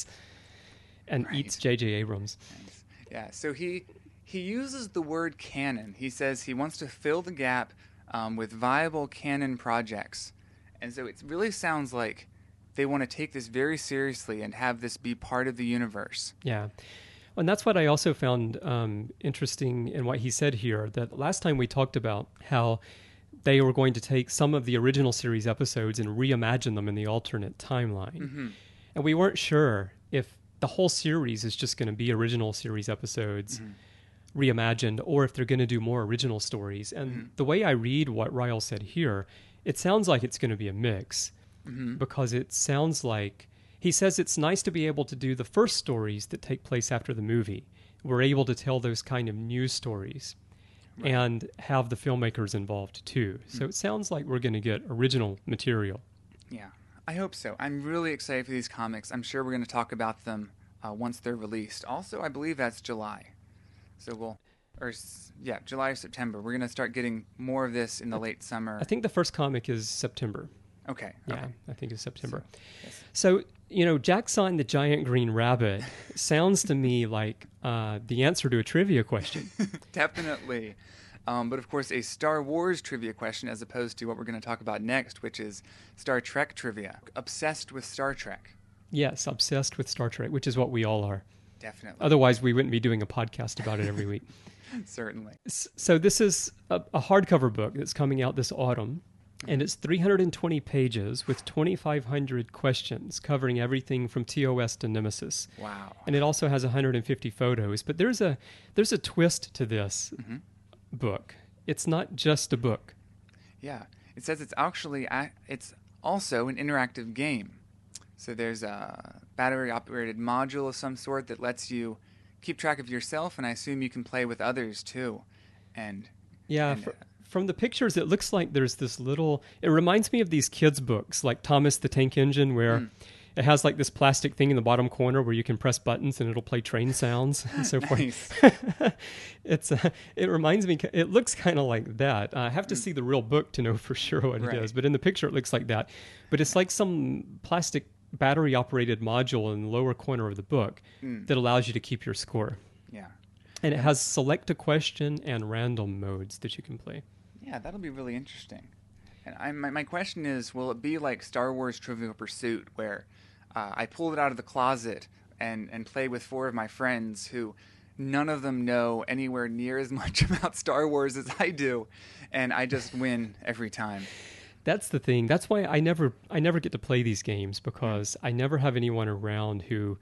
and Right. eats J J Abrams. Nice. Yeah, so he he uses the word canon. He says he wants to fill the gap um, with viable canon projects. And so it really sounds like they want to take this very seriously and have this be part of the universe. Yeah. And that's what I also found um, interesting in what he said here, that last time we talked about how they were going to take some of the original series episodes and reimagine them in the alternate timeline. Mm-hmm. And we weren't sure if the whole series is just going to be original series episodes mm-hmm. reimagined, or if they're going to do more original stories. And mm-hmm. the way I read what Ryle said here, it sounds like it's going to be a mix, mm-hmm. because it sounds like he says it's nice to be able to do the first stories that take place after the movie. We're able to tell those kind of news stories. Right. And have the filmmakers involved too. So mm. it sounds like we're going to get original material. Yeah, I hope so. I'm really excited for these comics. I'm sure we're going to talk about them uh, once they're released. Also, I believe that's July. So we'll, or yeah, July or September. We're going to start getting more of this in the late summer. I think the first comic is September. Okay. Yeah, okay. I think it's September. So, yes. so you know, Jaxxon the Giant Green Rabbit sounds to me like uh, the answer to a trivia question. Definitely. Um, but of course, a Star Wars trivia question as opposed to what we're going to talk about next, which is Star Trek trivia. Obsessed with Star Trek. Yes, obsessed with Star Trek, which is what we all are. Definitely. Otherwise, we wouldn't be doing a podcast about it every week. Certainly. So this is a, a hardcover book that's coming out this autumn. And it's three hundred twenty pages with twenty-five hundred questions covering everything from T O S to Nemesis. Wow. And it also has one hundred fifty photos. But there's a there's a twist to this mm-hmm. book. It's not just a book. Yeah. It says it's actually a, it's also an interactive game. So there's a battery-operated module of some sort that lets you keep track of yourself, and I assume you can play with others too. And yeah. And, for, From the pictures, it looks like there's this little... It reminds me of these kids' books, like Thomas the Tank Engine, where mm. it has like this plastic thing in the bottom corner where you can press buttons and it'll play train sounds and so Nice. forth. It's uh, it reminds me... It looks kind of like that. Uh, I have to mm. see the real book to know for sure what right. it is, but in the picture it looks like that. But it's like some plastic battery-operated module in the lower corner of the book mm. that allows you to keep your score. Yeah. And it has select a question and random modes that you can play. Yeah, that'll be really interesting. And I, my, my question is, will it be like Star Wars Trivial Pursuit, where uh, I pull it out of the closet and, and play with four of my friends who none of them know anywhere near as much about Star Wars as I do, and I just win every time? That's the thing. That's why I never I never get to play these games, because I never have anyone around who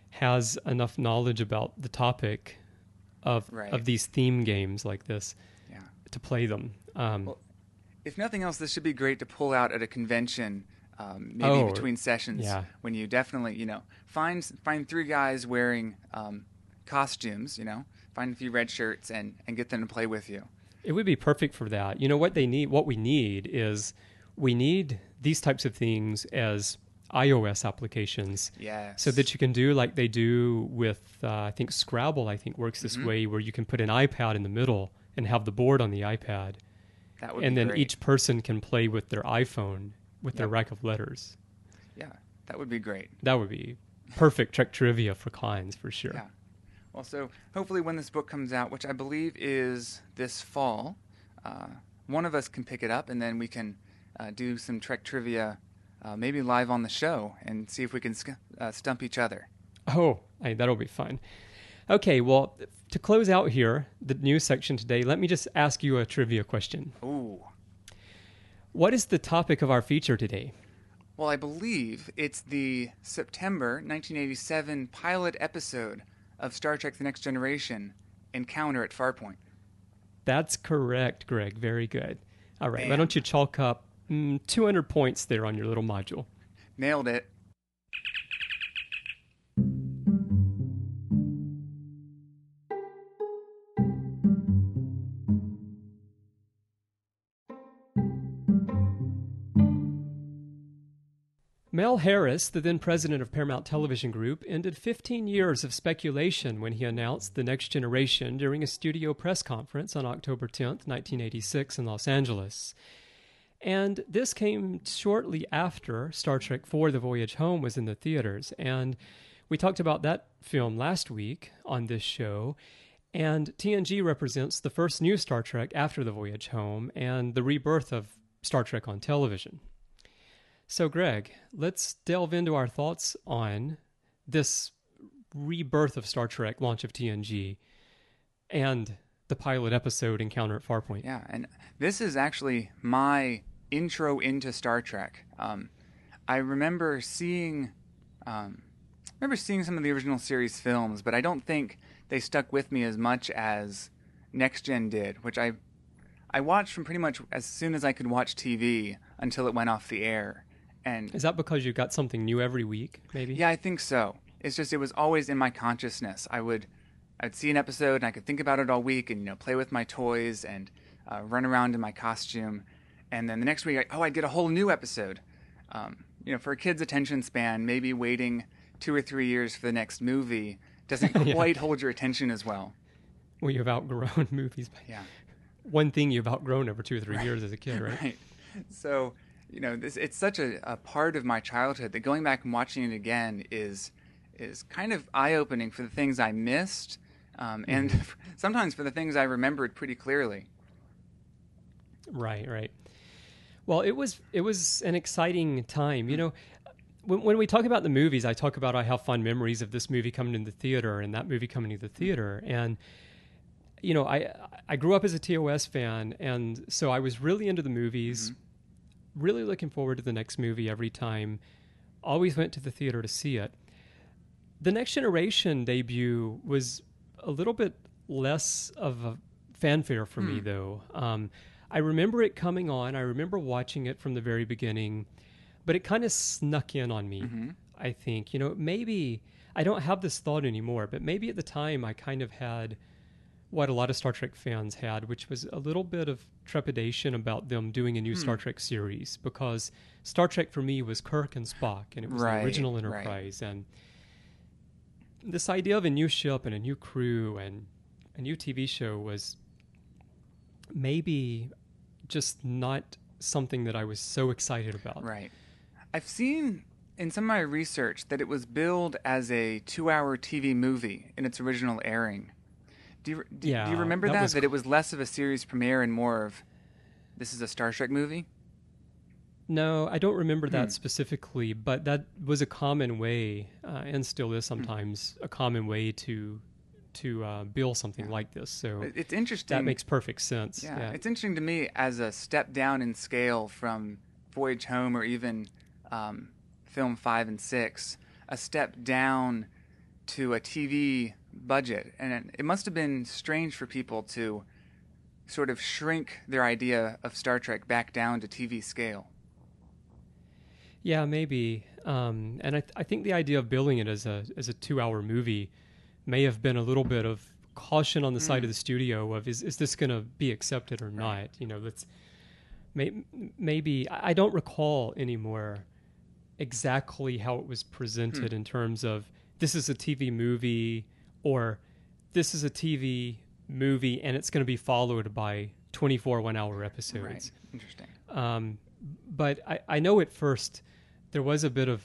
has enough knowledge about the topic of right. of these theme games like this yeah. to play them. Um, well, if nothing else, this should be great to pull out at a convention, um, maybe oh, between sessions, yeah. when you definitely, you know, find find three guys wearing um, costumes, you know, find a few red shirts and, and get them to play with you. It would be perfect for that. You know, what they need, what we need is we need these types of things as iOS applications. Yes. So that you can do like they do with, uh, I think Scrabble, I think works this mm-hmm. way, where you can put an iPad in the middle and have the board on the iPad. That would and be then great. Each person can play with their iPhone with yep. their rack of letters. Yeah, that would be great. That would be perfect Trek trivia for clients, for sure. Yeah. Well, so hopefully when this book comes out, which I believe is this fall, uh, one of us can pick it up, and then we can uh, do some Trek trivia, uh, maybe live on the show, and see if we can sc- uh, stump each other. Oh, I, that'll be fun. Okay, well, to close out here, the news section today, let me just ask you a trivia question. Ooh. What is the topic of our feature today? Well, I believe it's the September nineteen eighty-seven pilot episode of Star Trek The Next Generation, Encounter at Farpoint. That's correct, Greg. Very good. All right, Bam. why don't you chalk up mm, two hundred points there on your little module? Nailed it. Mel Harris, the then president of Paramount Television Group, ended fifteen years of speculation when he announced The Next Generation during a studio press conference on October tenth, nineteen eighty-six in Los Angeles. And this came shortly after Star Trek four The Voyage Home was in the theaters. And we talked about that film last week on this show. And T N G represents the first new Star Trek after The Voyage Home and the rebirth of Star Trek on television. So, Greg, let's delve into our thoughts on this rebirth of Star Trek, launch of T N G, and the pilot episode, Encounter at Farpoint. Yeah, and this is actually my intro into Star Trek. Um, I remember seeing, um, remember seeing some of the original series films, but I don't think they stuck with me as much as Next Gen did, which I, I watched from pretty much as soon as I could watch T V until it went off the air. And is that because you got something new every week, maybe? Yeah, I think so. It's just it was always in my consciousness. I would, I'd see an episode and I could think about it all week, and you know, play with my toys and uh, run around in my costume, and then the next week, I, oh, I'd get a whole new episode. Um, you know, for a kid's attention span, maybe waiting two or three years for the next movie doesn't quite yeah. hold your attention as well. Well, you've outgrown movies. Yeah. One thing you've outgrown over two or three right. years as a kid, right? Right. So. You know, this, it's such a, a part of my childhood that going back and watching it again is is kind of eye-opening for the things I missed, um, and mm-hmm. sometimes for the things I remembered pretty clearly. Right, right. Well, it was it was an exciting time. You know, when, when we talk about the movies, I talk about I have fond memories of this movie coming into the theater and that movie coming to the theater, and you know, I I grew up as a T O S fan, and so I was really into the movies. Mm-hmm. Really looking forward to the next movie every time. Always went to the theater to see it. The Next Generation debut was a little bit less of a fanfare for hmm. me, though. Um, I remember it coming on. I remember watching it from the very beginning, but it kind of snuck in on me, mm-hmm. I think. You know, maybe, I don't have this thought anymore, but maybe at the time I kind of had what a lot of Star Trek fans had, which was a little bit of trepidation about them doing a new hmm. Star Trek series, because Star Trek for me was Kirk and Spock, and it was right, the original Enterprise, right. and this idea of a new ship and a new crew and a new T V show was maybe just not something that I was so excited about. Right. I've seen in some of my research that it was billed as a two-hour T V movie in its original airing. Do you, do, yeah, do you remember that? That, was... that it was less of a series premiere and more of, this is a Star Trek movie? No, I don't remember that hmm. specifically, but that was a common way, uh, and still is sometimes, hmm. a common way to to uh, bill something yeah. like this. So it's interesting. That makes perfect sense. Yeah, yeah, it's interesting to me as a step down in scale from Voyage Home or even um, film five and six, a step down to a T V budget, and it must have been strange for people to sort of shrink their idea of Star Trek back down to T V scale. Yeah, maybe. Um, and I, th- I think the idea of billing it as a as a two-hour movie may have been a little bit of caution on the mm. side of the studio of is is this going to be accepted or right. not? You know, that's may, maybe I don't recall anymore exactly how it was presented mm. in terms of this is a T V movie or this is a T V movie and it's going to be followed by twenty-four one-hour episodes. Right. Interesting. Um, but I, I know at first there was a bit of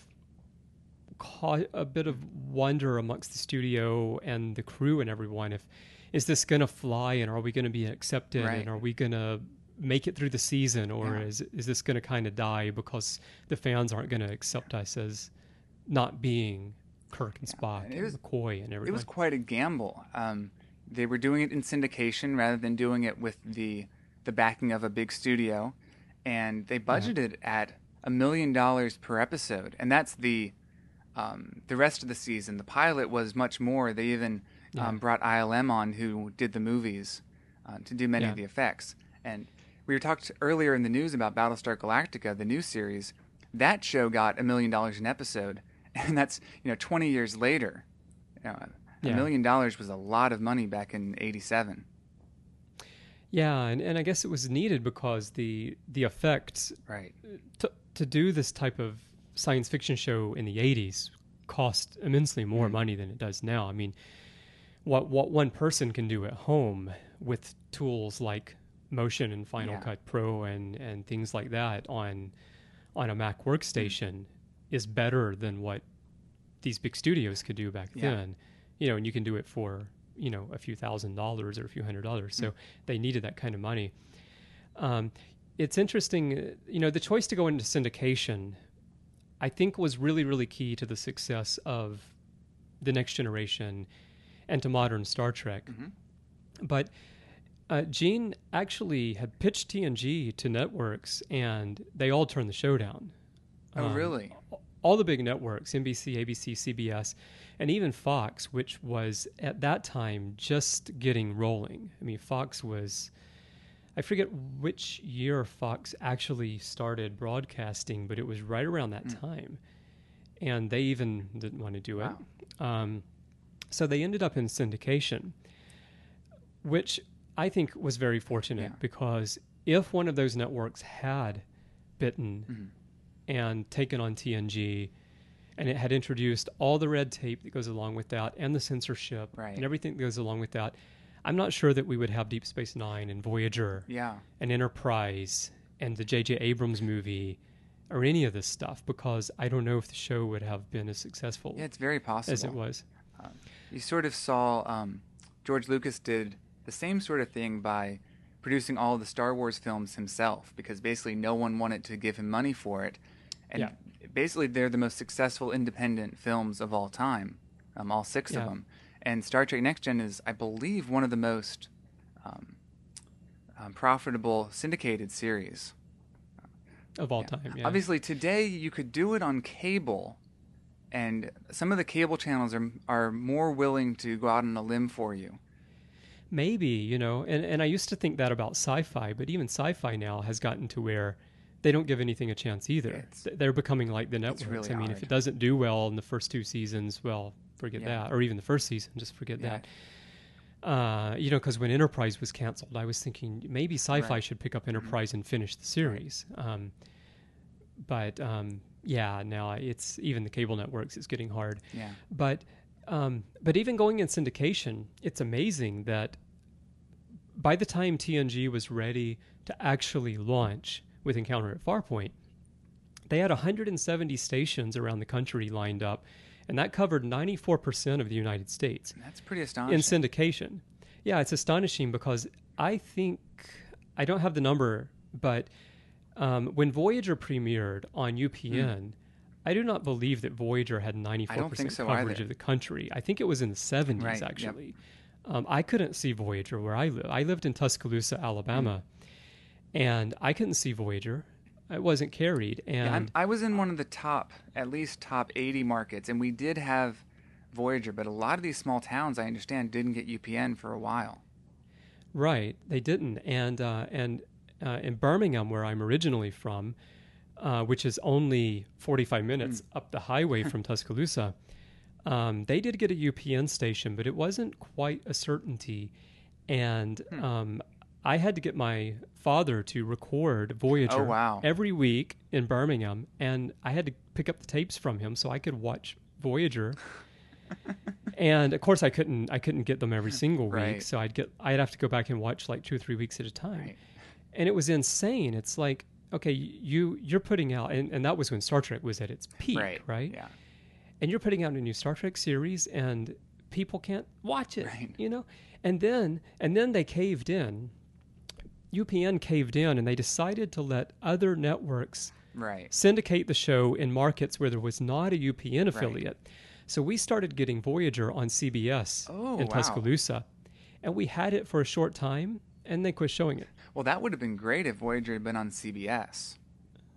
a bit of wonder amongst the studio and the crew and everyone. If is this going to fly, and are we going to be accepted, right. and are we going to make it through the season, or yeah. is is this going to kind of die because the fans aren't going to accept us as not being Kirk and Spock yeah. and, and was, McCoy and everything? It was quite a gamble. Um, they were doing it in syndication rather than doing it with the the backing of a big studio, and they budgeted yeah. at a million dollars per episode, and that's the um, the rest of the season. The pilot was much more. They even Yeah. um, brought I L M on, who did the movies, uh, to do many Yeah. of the effects. And we were talked earlier in the news about Battlestar Galactica, the new series. That show got a million dollars an episode, and that's you know twenty years later. You know, a Yeah. million dollars was a lot of money back in eighty-seven. Yeah, and, and I guess it was needed because the the effects Right. to to do this type of science fiction show in the eighties cost immensely more Mm. money than it does now. I mean, what what one person can do at home with tools like Motion and Final Yeah. Cut Pro and and things like that on on a Mac workstation Mm. is better than what these big studios could do back Yeah. then. You know, and you can do it for, you know, a few thousand dollars or a few hundred dollars. So Mm. they needed that kind of money. Um, it's interesting, uh, you know, the choice to go into syndication, I think, was really, really key to the success of The Next Generation and to modern Star Trek. Mhm. But uh, Gene actually had pitched T N G to networks, and they all turned the show down. Oh, Um, really? all the big networks, N B C, A B C, C B S, and even Fox, which was at that time just getting rolling. I mean, Fox was, I forget which year Fox actually started broadcasting, but it was right around that Mm. time. And they even didn't want to do Wow. it. Um, so they ended up in syndication, which I think was very fortunate Yeah. because if one of those networks had bitten Mhm. and taken on T N G, and it had introduced all the red tape that goes along with that, and the censorship, Right. and everything that goes along with that, I'm not sure that we would have Deep Space Nine and Voyager Yeah. and Enterprise and the J J Abrams movie or any of this stuff, because I don't know if the show would have been as successful Yeah, it's very possible. as it was. You sort of saw um, George Lucas did the same sort of thing by producing all the Star Wars films himself, because basically no one wanted to give him money for it. And Yeah. basically they're the most successful independent films of all time, um, all six Yeah. of them. And Star Trek Next Gen is, I believe, one of the most um, um, profitable syndicated series. Of all Yeah. time, yeah. Obviously, today you could do it on cable, and some of the cable channels are are more willing to go out on a limb for you. Maybe, you know, and, and I used to think that about sci-fi, but even sci-fi now has gotten to where they don't give anything a chance either. It's- Th- They're becoming like the networks. really I mean, if hard. it doesn't do well in the first two seasons, well, forget Yeah. that. Or even the first season, just forget Yeah. that. Uh, you know, because when Enterprise was canceled, I was thinking maybe sci-fi Right. should pick up Enterprise and finish the series. Um, but um, yeah, now it's even the cable networks is getting hard. Yeah. But um, but even going in syndication, it's amazing that by the time T N G was ready to actually launch with Encounter at Farpoint, they had one hundred seventy stations around the country lined up, and that covered ninety-four percent of the United States That's pretty in astonishing. syndication. Yeah, it's astonishing because I think, I don't have the number, but um, when Voyager premiered on U P N, I do not believe that Voyager had ninety-four percent Hmm. think so coverage either. of the country. I think it was in the seventies, Right, yep. actually. Um, I couldn't see Voyager where I live. I lived in Tuscaloosa, Alabama, and I couldn't see Voyager. It wasn't carried. And Yeah, I'm, I was in one of the top, at least top eighty markets, and we did have Voyager, but a lot of these small towns, I understand, didn't get U P N for a while. Right, they didn't, and uh, and uh, in Birmingham, where I'm originally from, uh, which is only forty-five minutes up the highway from Tuscaloosa, um, they did get a U P N station, but it wasn't quite a certainty, and um, I had to get my father to record Voyager Oh, wow. every week in Birmingham, and I had to pick up the tapes from him so I could watch Voyager. And of course, I couldn't. I couldn't get them every single week, Right. so I'd get. I'd have to go back and watch like two or three weeks at a time, Right. and it was insane. It's like, okay, you you're putting out, and, and that was when Star Trek was at its peak, Right. right? Yeah. And you're putting out a new Star Trek series, and people can't watch it, Right. you know. And then and then they caved in. U P N caved in, and they decided to let other networks Right. syndicate the show in markets where there was not a U P N affiliate. So we started getting Voyager on C B S Oh, in wow. Tuscaloosa, and we had it for a short time, and they quit showing it. Well, that would have been great if Voyager had been on C B S.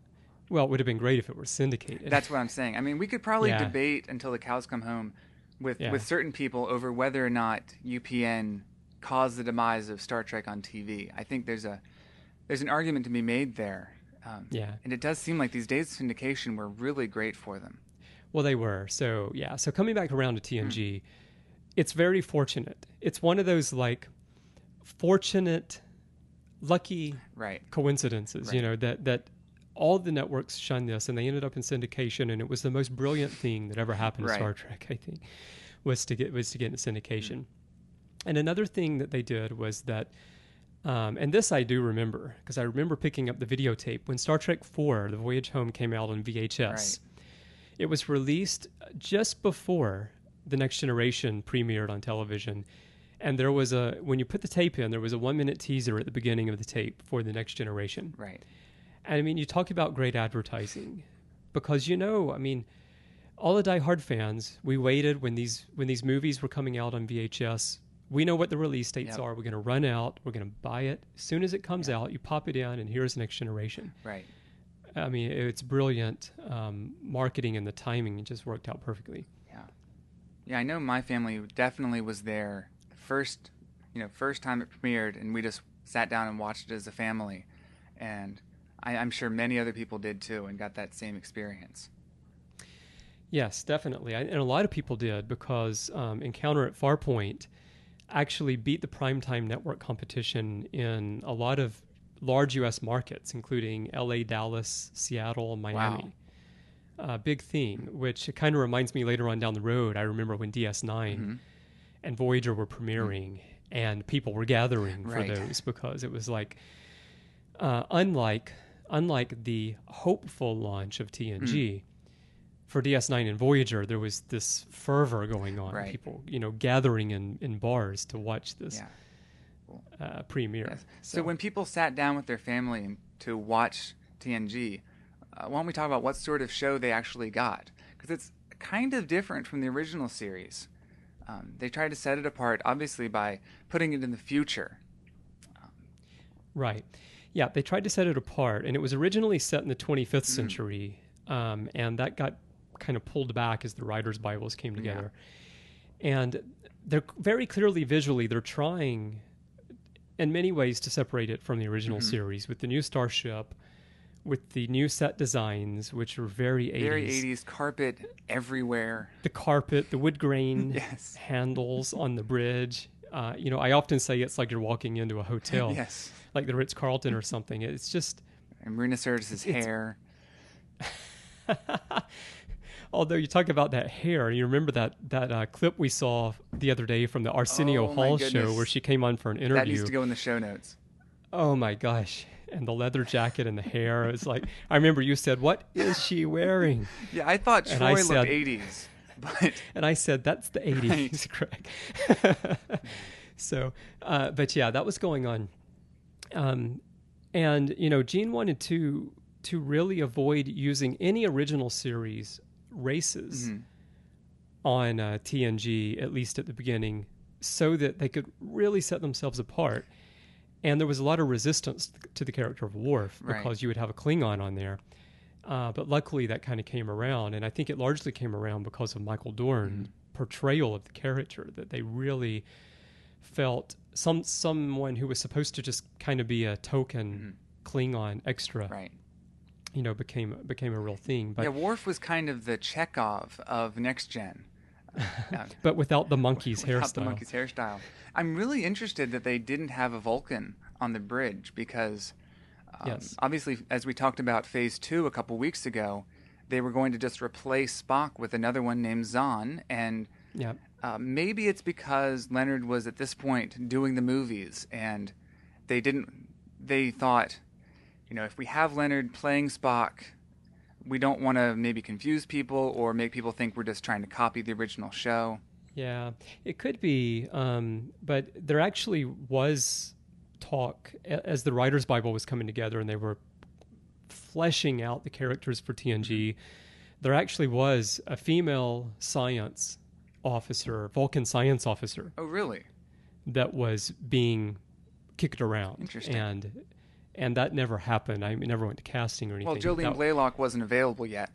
Well, it would have been great if it were syndicated. That's what I'm saying. I mean, we could probably Yeah. debate until the cows come home with, Yeah. with certain people over whether or not U P N caused the demise of Star Trek on T V. I think there's a there's an argument to be made there. Um, Yeah. And it does seem like these days of syndication were really great for them. Well, they were. So, yeah. So coming back around to T N G, mm. it's very fortunate. It's one of those, like, fortunate, lucky right. coincidences, right. you know, that, that all the networks shunned this, and they ended up in syndication, and it was the most brilliant thing that ever happened right. to Star Trek, I think, was to get was to get into syndication. Mm. And another thing that they did was that, um, and this I do remember, because I remember picking up the videotape, when Star Trek four, The Voyage Home, came out on V H S, right. It was released just before The Next Generation premiered on television. And there was a, when you put the tape in, there was a one-minute teaser at the beginning of the tape for The Next Generation. Right. And I mean, you talk about great advertising, because, you know, I mean, all the diehard fans, we waited when these when these movies were coming out on V H S. We know what the release dates yep. are. We're going to run out. We're going to buy it. As soon as it comes yep. out, you pop it in, and here's Next Generation. Right. I mean, it's brilliant um, marketing, and the timing just worked out perfectly. Yeah. Yeah, I know my family definitely was there first, you know, first time it premiered, and we just sat down and watched it as a family. And I, I'm sure many other people did too, and got that same experience. Yes, definitely. I, and a lot of people did, because um, Encounter at Farpoint actually beat the primetime network competition in a lot of large U S markets, including L A, Dallas, Seattle, Miami. Wow. Uh, big thing, which kind of reminds me later on down the road, I remember when D S nine mm-hmm. and Voyager were premiering, mm-hmm. and people were gathering for right. those, because it was like, uh, unlike unlike the hopeful launch of T N G, mm-hmm. for D S nine and Voyager, there was this fervor going on. Right. People, you know, gathering in, in bars to watch this yeah. cool. uh, premiere. Yes. So. So, so when people sat down with their family to watch T N G, uh, why don't we talk about what sort of show they actually got? Because it's kind of different from the original series. Um, they tried to set it apart, obviously, by putting it in the future. Um, right. Yeah, they tried to set it apart, and it was originally set in the twenty-fifth mm-hmm. century, um, and that got kind of pulled back as the writers' Bibles came together. Yeah. And they're very clearly visually, they're trying in many ways to separate it from the original mm-hmm. series, with the new starship, with the new set designs, which are very eighties. Very eighties, carpet everywhere. The carpet, the wood grain yes. handles on the bridge. Uh, you know, I often say it's like you're walking into a hotel. yes. Like the Ritz-Carlton or something. It's just... And Marina Sirtis' hair. Although you talk about that hair, you remember that that uh, clip we saw the other day from the Arsenio oh, Hall show, where she came on for an interview. That needs to go in the show notes. Oh my gosh. And the leather jacket and the hair. It's like, I remember you said, "What is she wearing?" Yeah, I thought and Troy I looked said, eighties. But and I said, that's the eighties, Craig. So, uh, but yeah, that was going on. Um, and, you know, Gene wanted to to really avoid using any original series races mm-hmm. on uh, T N G, at least at the beginning, so that they could really set themselves apart. And there was a lot of resistance to the character of Worf, because right. you would have a Klingon on there. Uh, but luckily that kind of came around, and I think it largely came around because of Michael Dorn's mm-hmm. portrayal of the character, that they really felt some someone who was supposed to just kind of be a token mm-hmm. Klingon extra, right. you know, became became a real thing. But yeah, Worf was kind of the Chekhov of Next Gen. Uh, but without the monkey's without hairstyle. the monkey's hairstyle. I'm really interested that they didn't have a Vulcan on the bridge, because um, yes. obviously, as we talked about Phase two a couple weeks ago, they were going to just replace Spock with another one named Zahn, and yeah. uh, maybe it's because Leonard was at this point doing the movies, and they didn't. They thought, you know, if we have Leonard playing Spock, we don't want to maybe confuse people or make people think we're just trying to copy the original show. Yeah, it could be. Um, but there actually was talk as the Writer's Bible was coming together and they were fleshing out the characters for T N G. There actually was a female science officer, Vulcan science officer. Oh, really? That was being kicked around. Interesting. And and that never happened. I never went to casting or anything. Well, Jolene That- Blaylock wasn't available yet.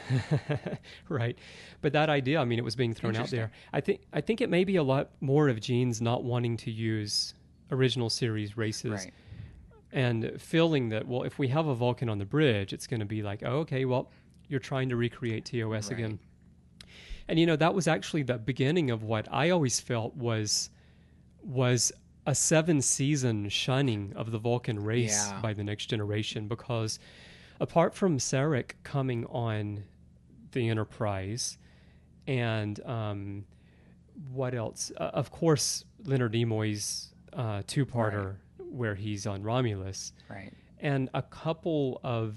right, but that idea, I mean, it was being thrown out there. I think I think it may be a lot more of Gene's not wanting to use original series races, Right. and feeling that, well, if we have a Vulcan on the bridge, it's going to be like, oh, okay, well, you're trying to recreate T O S Right. again. And you know, that was actually the beginning of what I always felt was was a seven season shunning of the Vulcan race Yeah. by the Next Generation, because apart from Sarek coming on the Enterprise, and um, what else? Uh, of course, Leonard Nimoy's uh, two-parter where he's on Romulus, Right. and a couple of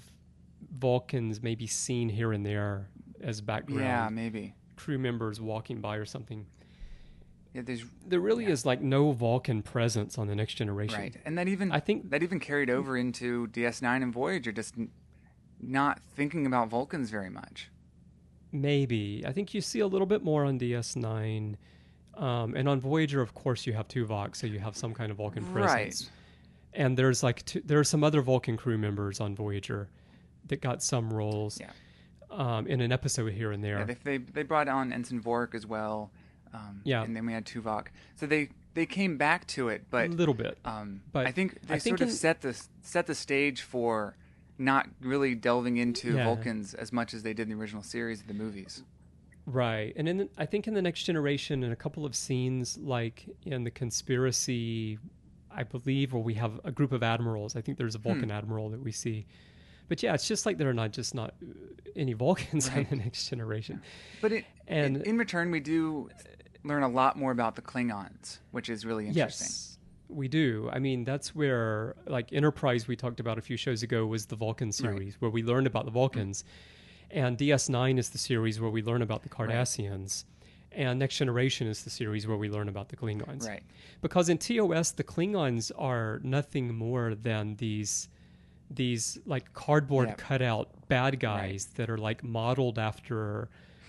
Vulcans maybe seen here and there as background Yeah, maybe. crew members walking by or something. Yeah, there's There really Yeah. is like no Vulcan presence on the Next Generation. right, and that even I think- that even carried over into D S nine and Voyager, just n- not thinking about Vulcans very much. Maybe. I think you see a little bit more on D S nine. Um, and on Voyager, of course, you have Tuvok, so you have some kind of Vulcan presence. Right. And there's like two, there are some other Vulcan crew members on Voyager that got some roles Yeah. um, in an episode here and there. Yeah, they, they they brought on Ensign Vork as well. Um, Yeah. and then we had Tuvok. So they they came back to it, but a little bit. um, but I think they I think sort of in- set the set the stage for not really delving into Yeah. Vulcans as much as they did in the original series of the movies. Right. And in the, I think in the Next Generation, in a couple of scenes, like in the Conspiracy, I believe, where we have a group of admirals. I think there's a Vulcan admiral that we see. But yeah, it's just like there are not just not uh, any Vulcans Right. in the Next Generation. But it, And- in, in return, we do learn a lot more about the Klingons, which is really interesting. Yes, we do. I mean, that's where, like, Enterprise we talked about a few shows ago was the Vulcan series, where we learned about the Vulcans. And D S nine is the series where we learn about the Cardassians. And Next Generation is the series where we learn about the Klingons. Right. Because in T O S, the Klingons are nothing more than these, these like cardboard Yeah. cutout bad guys that are like modeled after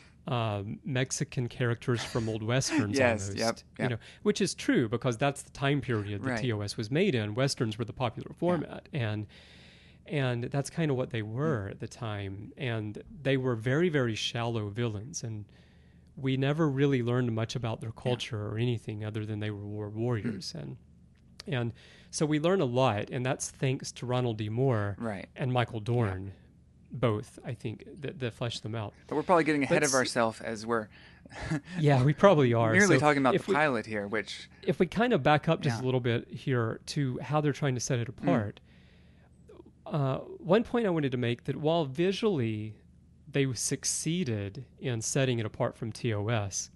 um, Mexican characters from old westerns. Yes, almost, yep, you yep. know, which is true because that's the time period that Right. T O S was made in. Westerns were the popular format, and and that's kind of what they were at the time. And they were very, very shallow villains, and we never really learned much about their culture or anything other than they were war warriors. and and so we learn a lot, and that's thanks to Ronald D. Moore Right. and Michael Dorn, both, I think, that, that fleshed them out. But we're probably getting ahead But of s- ourselves as we're Yeah, we probably are. merely So talking about if the we- pilot here, which If we kind of back up just Yeah. a little bit here to how they're trying to set it Mm. apart, uh, one point I wanted to make that while visually they succeeded in setting it apart from T O S,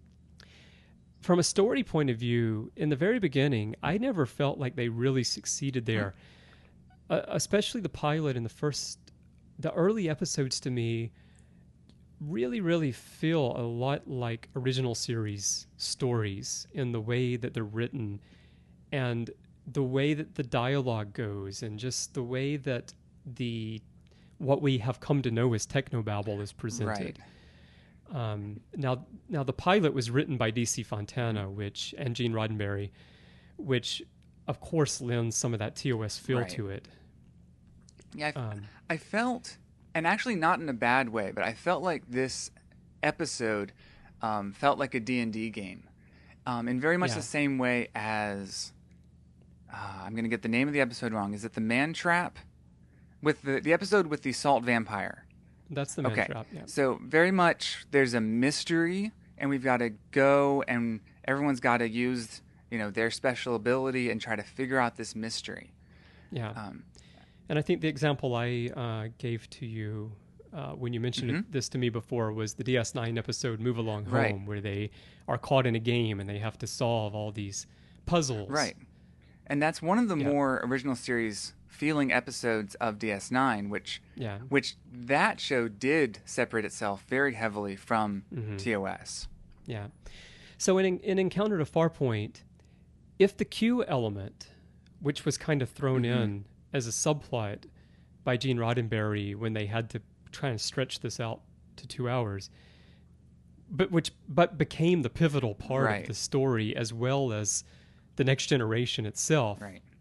from a story point of view, in the very beginning, I never felt like they really succeeded there. Uh, especially the pilot and the first, the early episodes to me really, really feel a lot like original series stories in the way that they're written and the way that the dialogue goes and just the way that the what we have come to know as technobabble is presented. Um, now, now the pilot was written by D C Fontana, which and Gene Roddenberry, which of course lends some of that T O S feel Right. to it. yeah, I, Um, I felt, and actually not in a bad way, but I felt like this episode um, felt like a D and D game, um, in very much Yeah. the same way as uh, I'm going to get the name of the episode wrong. Is it the Man Trap? With the the episode with the salt vampire. That's the man Okay. trap. Yeah. So very much there's a mystery, and we've got to go, and everyone's got to use, you know, their special ability and try to figure out this mystery. Yeah. Um, And I think the example I uh, gave to you uh, when you mentioned it, Mhm. this to me before was the D S nine episode Move Along Home, Right. where they are caught in a game and they have to solve all these puzzles. Right. And that's one of the Yeah. more original series feeling episodes of D S nine, which Yeah. which that show did separate itself very heavily from Mhm. T O S. Yeah. So in, in Encounter to Farpoint, if the Q element, which was kind of thrown Mhm. in as a subplot by Gene Roddenberry when they had to try and stretch this out to two hours, but which but became the pivotal part Right. of the story as well as the Next Generation itself. Right.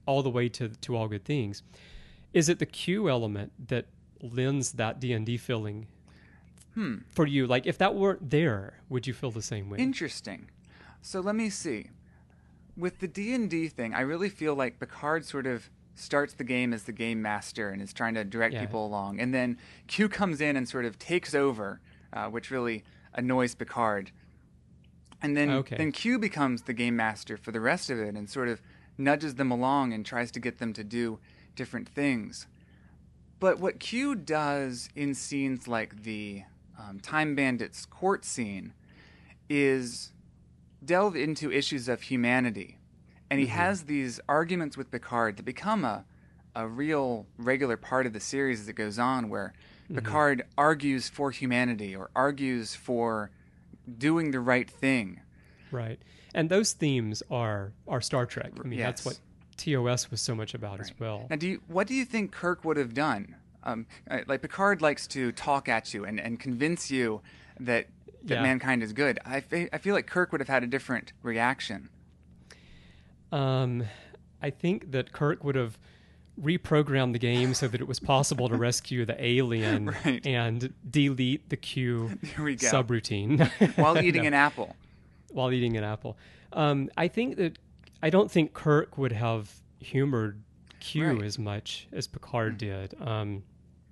all the way to to All Good Things. Is it the Q element that lends that D and D feeling Hmm. for you? Like, if that weren't there, would you feel the same way? Interesting. So let me see. With the D and D thing, I really feel like Picard sort of starts the game as the game master and is trying to direct Yeah. people along. And then Q comes in and sort of takes over, uh, which really annoys Picard. And then, Okay. then Q becomes the game master for the rest of it and sort of nudges them along and tries to get them to do different things. But what Q does in scenes like the um, Time Bandits court scene is delve into issues of humanity. And he Mm-hmm. has these arguments with Picard that become a, a real regular part of the series as it goes on, where Mm-hmm. Picard argues for humanity or argues for doing the right thing. Right. And those themes are are Star Trek. I mean, that's Yes. what T O S was so much about as well. Now, do you, what do you think Kirk would have done? Um, uh, like Picard likes to talk at you and, and convince you that that Yeah. mankind is good. I, fe- I feel like Kirk would have had a different reaction. Um, I think that Kirk would have reprogrammed the game so that it was possible to rescue the alien Right. and delete the Q Here we go. subroutine While eating No, an apple. while eating an apple. Um, I think that I don't think Kirk would have humored Q Right. as much as Picard did. Um,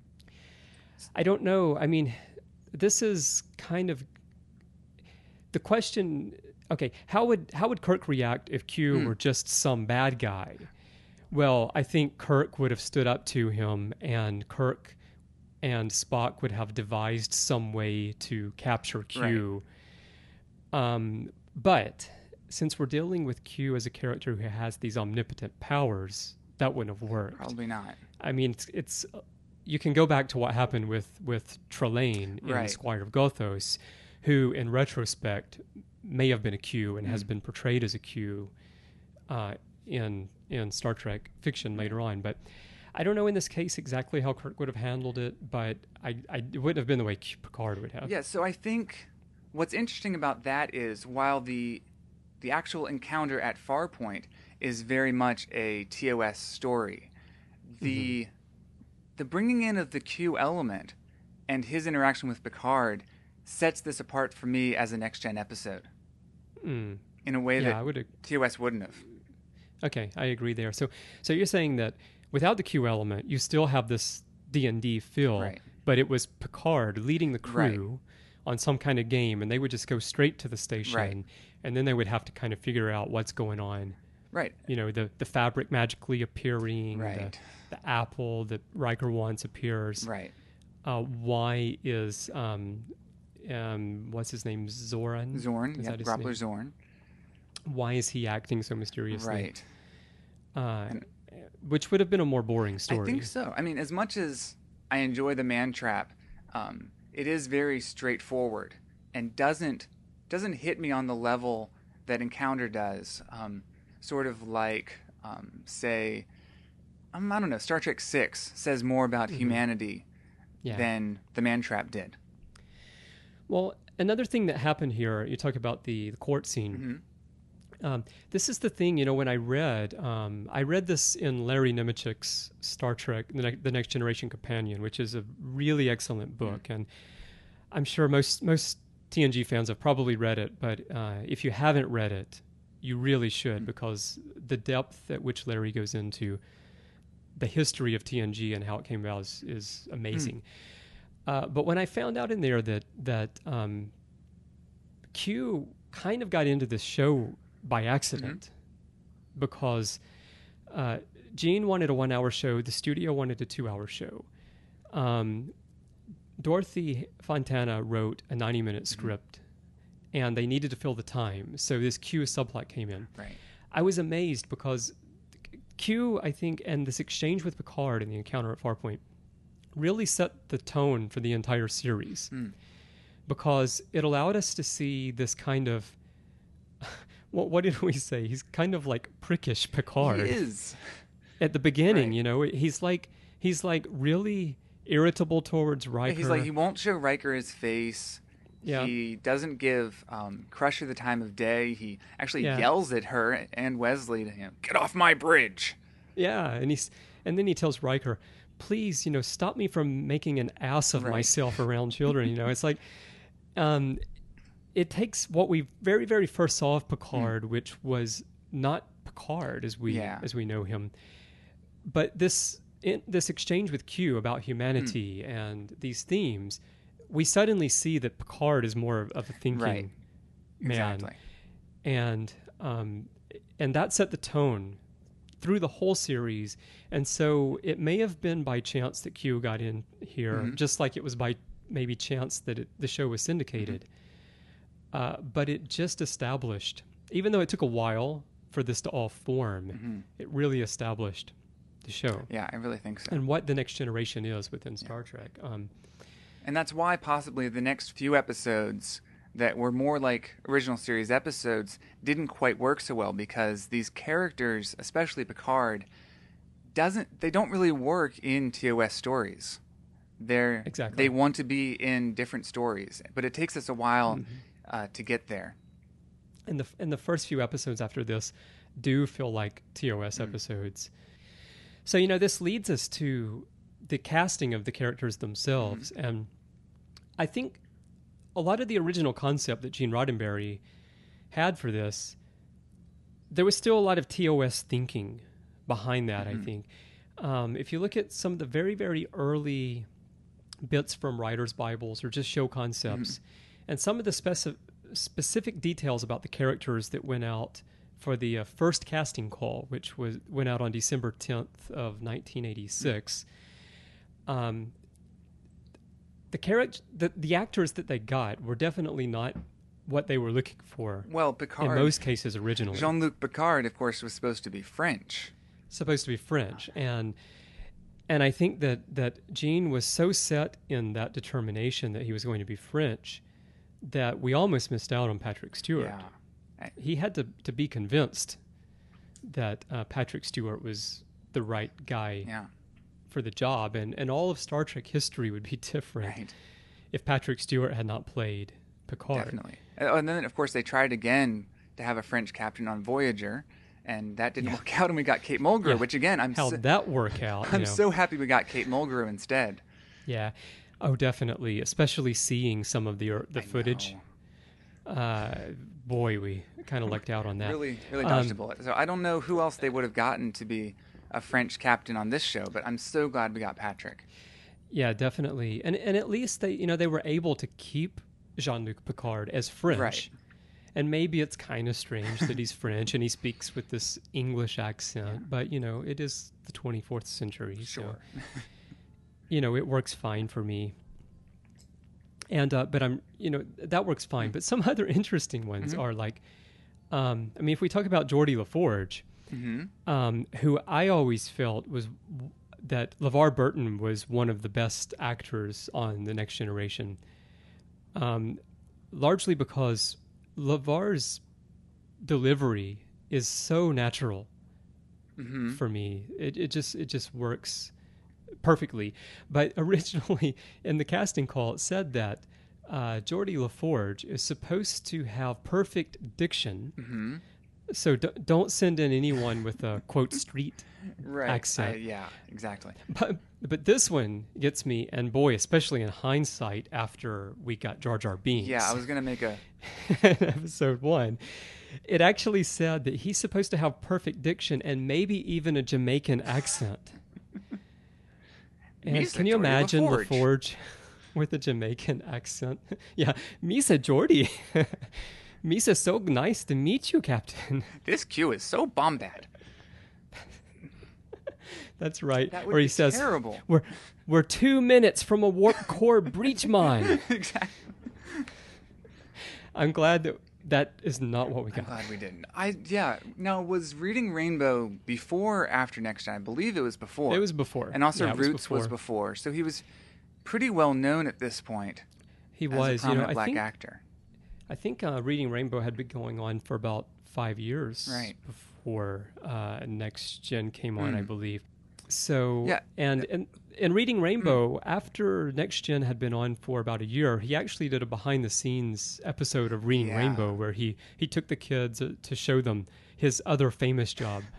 I don't know. I mean, this is kind of the question. Okay, how would how would Kirk react if Q were just some bad guy? Well, I think Kirk would have stood up to him, and Kirk and Spock would have devised some way to capture Q. Um, but since we're dealing with Q as a character who has these omnipotent powers, that wouldn't have worked. Probably not. I mean, it's, it's you can go back to what happened with with Trelane in Right. Squire of Gothos, who, in retrospect, may have been a Q and has been portrayed as a Q uh, in in Star Trek fiction later on. But I don't know in this case exactly how Kirk would have handled it, but I, I it wouldn't have been the way Q- Picard would have. Yeah, so I think what's interesting about that is while the the actual encounter at Farpoint is very much a T O S story, the the bringing in of the Q element and his interaction with Picard sets this apart for me as a Next Gen episode Mm. in a way Yeah, I that would. ag- T O S wouldn't have. Okay, I agree there. So, so you're saying that without the Q element, you still have this D and D feel, Right. but it was Picard leading the crew on some kind of game, and they would just go straight to the station, Right. and then they would have to kind of figure out what's going on. Right. You know, the the fabric magically appearing, Right. the, the apple that Riker wants appears. Right. Uh, why is um, um, what's his name, Zoran? Zorn, Is yeah, that his Rappler name? Zorn. Why is he acting so mysteriously? Right. Uh, And- which would have been a more boring story. I think so. I mean, as much as I enjoy the Man Trap, um, it is very straightforward and doesn't doesn't hit me on the level that Encounter does. Um, sort of like, um, say, um, I don't know, Star Trek Six says more about humanity Yeah. than the Man Trap did. Well, another thing that happened here, you talk about the, the court scene. Mm-hmm. Um, this is the thing, you know, when I read, um, I read this in Larry Nemechek's Star Trek, the, ne- the Next Generation Companion, which is a really excellent book. And I'm sure most, most T N G fans have probably read it, but uh, if you haven't read it, you really should, because the depth at which Larry goes into the history of T N G and how it came about is, is amazing. Uh, but when I found out in there that that um, Q kind of got into this show by accident, because uh, Gene wanted a one-hour show, the studio wanted a two-hour show. Um, Dorothy Fontana wrote a ninety-minute script, and they needed to fill the time, so this Q subplot came in. Right. I was amazed because Q, I think, and this exchange with Picard in the encounter at Farpoint really set the tone for the entire series, Mm. because it allowed us to see this kind of what what did we say? He's kind of like prickish Picard He is. at the beginning. Right. You know, he's like he's like really irritable towards Riker. He's like, he won't show Riker his face. Yeah. He doesn't give um, Crusher the time of day. He actually Yeah. yells at her and Wesley to him, "Get off my bridge!" Yeah, and he's and then he tells Riker, please, you know, stop me from making an ass of Right. myself around children. You know, it's like, um, it takes what we very, very first saw of Picard, mm. which was not Picard as we yeah. as we know him, but this in, this exchange with Q about humanity mm. and these themes, we suddenly see that Picard is more of a thinking right. man, exactly. and um, and that set the tone through the whole series. And so it may have been by chance that Q got in here, mm-hmm. just like it was by maybe chance that it, the show was syndicated. Mm-hmm. Uh, but it just established, even though it took a while for this to all form, mm-hmm. it really established the show. Yeah, I really think so. And what the next generation is within Star yeah. Trek. Um, and that's why possibly the next few episodes that were more like original series episodes didn't quite work so well, because these characters, especially Picard, doesn't they don't really work in T O S stories. They're exactly. they want to be in different stories, but it takes us a while mm-hmm. uh, to get there. And the and the first few episodes after this do feel like T O S mm. episodes. So, you know, this leads us to the casting of the characters themselves, mm-hmm. and I think a lot of the original concept that Gene Roddenberry had for this, there was still a lot of T O S thinking behind that, mm-hmm. I think. Um, if you look at some of the very, very early bits from writers' Bibles or just show concepts, mm-hmm. and some of the speci- specific details about the characters that went out for the uh, first casting call, which was went out on December tenth of nineteen eighty-six, mm-hmm. um, The character, the, the actors that they got were definitely not what they were looking for. Well, Picard, in most cases, originally, Jean-Luc Picard, of course, was supposed to be French. Supposed to be French, and and I think that that Gene was so set in that determination that he was going to be French that we almost missed out on Patrick Stewart. Yeah. I, he had to to be convinced that uh, Patrick Stewart was the right guy. Yeah. for the job, and, and all of Star Trek history would be different right. if Patrick Stewart had not played Picard. Definitely. And then, of course, they tried again to have a French captain on Voyager, and that didn't yeah. work out, and we got Kate Mulgrew, yeah. which, again, I'm How'd so, that work out? I'm you know? so happy we got Kate Mulgrew instead. Yeah. Oh, definitely, especially seeing some of the the I footage. Uh, boy, we kind of lucked out on that. Really, really dodged um, a bullet. So I don't know who else they would have gotten to be a French captain on this show, but I'm so glad we got Patrick. Yeah, definitely. And and at least they, you know, they were able to keep Jean-Luc Picard as French. Right. And maybe it's kind of strange that he's French and he speaks with this English accent, yeah. but you know, it is the twenty-fourth century, sure. so you know, it works fine for me. And uh, but I'm, you know, that works fine. Mm-hmm. But some other interesting ones mm-hmm. are like, um, I mean, if we talk about Geordi LaForge, mm-hmm. um, who I always felt was w- that LeVar Burton was one of the best actors on The Next Generation, um, largely because LeVar's delivery is so natural mm-hmm. for me. It, it just it just works perfectly. But originally in the casting call, it said that uh, Geordi LaForge is supposed to have perfect diction. Mm-hmm. So d- don't send in anyone with a, quote, street right. accent. Uh, yeah, exactly. But but this one gets me, and boy, especially in hindsight after we got Jar Jar Binks. Yeah, I was going to make a... episode one. It actually said that he's supposed to have perfect diction and maybe even a Jamaican accent. And Misa can you Geordi imagine LaForge. LaForge with a Jamaican accent? Yeah, Misa Geordi. Misa, so nice to meet you, Captain. This Q is so bombad. That's right. That would Where he be says, terrible. We're we're two minutes from a warp core breach mine. Exactly. I'm glad that that is not what we got. I'm glad we didn't. I yeah. Now, was Reading Rainbow before or after Next Gen? I believe it was before. It was before. And also yeah, Roots was before. was before. So he was pretty well known at this point. He as was, a prominent you know, I black think, actor. I think uh, Reading Rainbow had been going on for about five years right. before uh, Next Gen came on, mm. I believe. So yeah. and and in Reading Rainbow, mm. after Next Gen had been on for about a year, he actually did a behind the scenes episode of Reading yeah. Rainbow where he he took the kids uh, to show them his other famous job.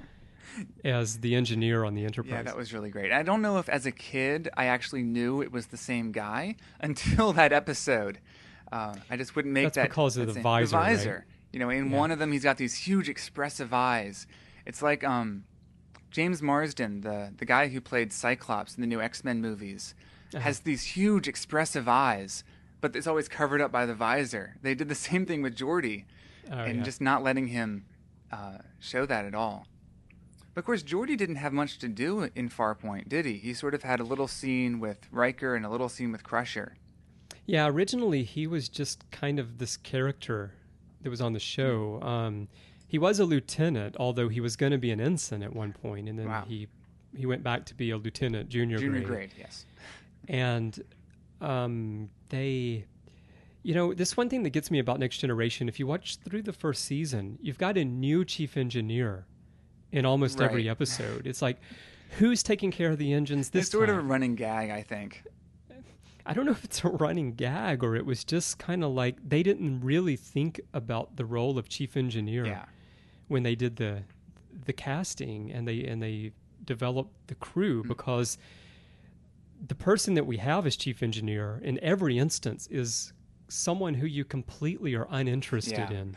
as the engineer on the Enterprise. Yeah, that was really great. I don't know if as a kid I actually knew it was the same guy until that episode. Uh, I just wouldn't make That's that. because of that the same- visor, The right? visor. You know, in Yeah. one of them he's got these huge expressive eyes. It's like um, James Marsden, the the guy who played Cyclops in the new X-Men movies, Uh-huh. has these huge expressive eyes, but it's always covered up by the visor. They did the same thing with Geordi, Oh, and yeah. just not letting him uh, show that at all. But of course, Geordi didn't have much to do in Farpoint, did he? He sort of had a little scene with Riker and a little scene with Crusher. Yeah, originally he was just kind of this character that was on the show. Um, he was a lieutenant, although he was going to be an ensign at one point, and then Wow. he he went back to be a lieutenant, junior, Junior grade. grade, yes. And um, they, you know, this one thing that gets me about Next Generation, if you watch through the first season, you've got a new chief engineer in almost every Right. episode. It's like, who's taking care of the engines this It's sort time? of a running gag, I think. I don't know if it's a running gag or it was just kind of like they didn't really think about the role of chief engineer Yeah. when they did the the casting and they and they developed the crew, Mm. because the person that we have as chief engineer in every instance is someone who you completely are uninterested Yeah. in.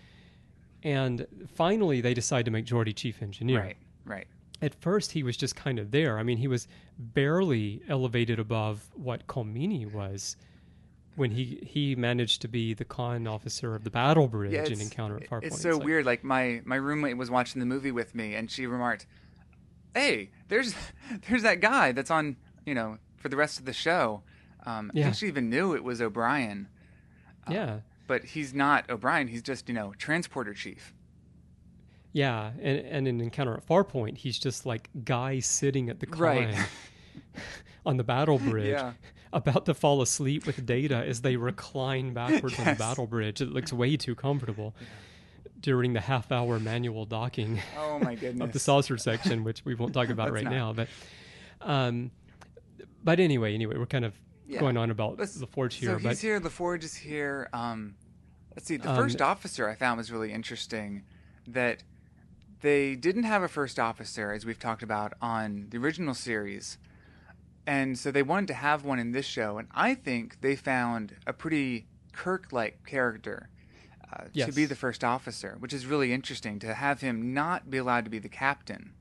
And finally they decide to make Geordi chief engineer. Right, right. At first, he was just kind of there. I mean, he was barely elevated above what Colmini was when he he managed to be the con officer of the Battle Bridge Yeah, and it's, Encounter at Farpoint. it's so like, weird. Like my, my roommate was watching the movie with me, and she remarked, "Hey, there's there's that guy that's on, you know, for the rest of the show." Um, I Yeah. think she even knew it was O'Brien. Uh, Yeah, But he's not O'Brien. He's just, you know, transporter chief. yeah, and and in Encounter at Farpoint, he's just like guy sitting at the con Right. on the Battle Bridge, Yeah. about to fall asleep with Data as they recline backwards on the Yes. Battle Bridge. It looks way too comfortable during the half-hour manual docking. Oh my goodness. of the saucer section, which we won't talk about Let's right not. now. But, um, but anyway, anyway, we're kind of Yeah. going on about Let's- LaForge here. So he's but here. LaForge is here. Um, let's see. The Um, first officer I found was really interesting. That they didn't have a first officer, as we've talked about on the original series, and so they wanted to have one in this show. And I think they found a pretty Kirk-like character uh, to Yes. be the first officer, which is really interesting to have him not be allowed to be the captain.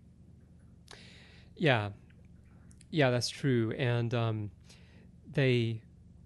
yeah, yeah, that's true. And um, they,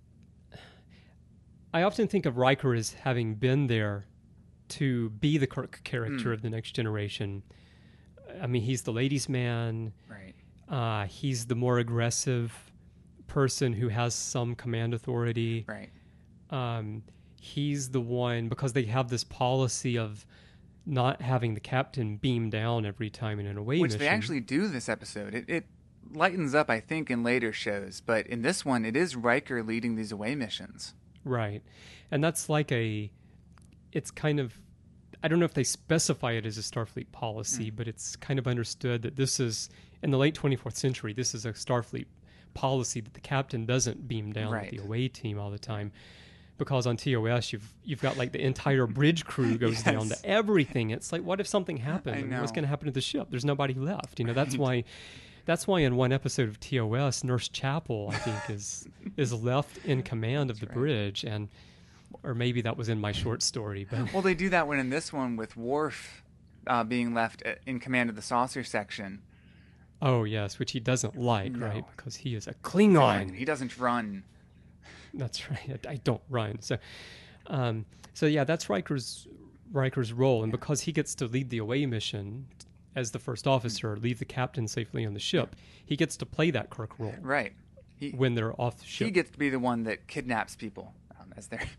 I often think of Riker as having been there to be the Kirk character Mm. of the Next Generation. I mean, he's the ladies' man. Right. Uh, he's the more aggressive person who has some command authority. Right. Um, he's the one, because they have this policy of not having the captain beam down every time in an away Which mission. they actually do this episode. It, it lightens up, I think, in later shows, but in this one, it is Riker leading these away missions. Right. And that's like a, it's kind of, I don't know if they specify it as a Starfleet policy, Mm. but it's kind of understood that this is, in the late twenty-fourth century, this is a Starfleet policy that the captain doesn't beam down Right. with the away team all the time. Because on T O S, you've you've got like the entire bridge crew goes Yes. down to everything. It's like, what if something happened? I And What's know. going to happen to the ship? There's nobody left. You know, that's Right. why, that's why in one episode of T O S, Nurse Chapel, I think, is is left in command of the That's right. bridge, and or maybe that was in my short story, but Well, they do that one in this one with Worf uh, being left uh, in command of the saucer section. oh yes, which he doesn't like, No. right? Because he is a Klingon. He doesn't run. That's right. I don't run. So, um, so yeah, that's Riker's Riker's role, and because he gets to lead the away mission as the first officer, leave the captain safely on the ship, he gets to play that Kirk role Right. He, when they're off the ship. he gets to be the one that kidnaps people um, as they're...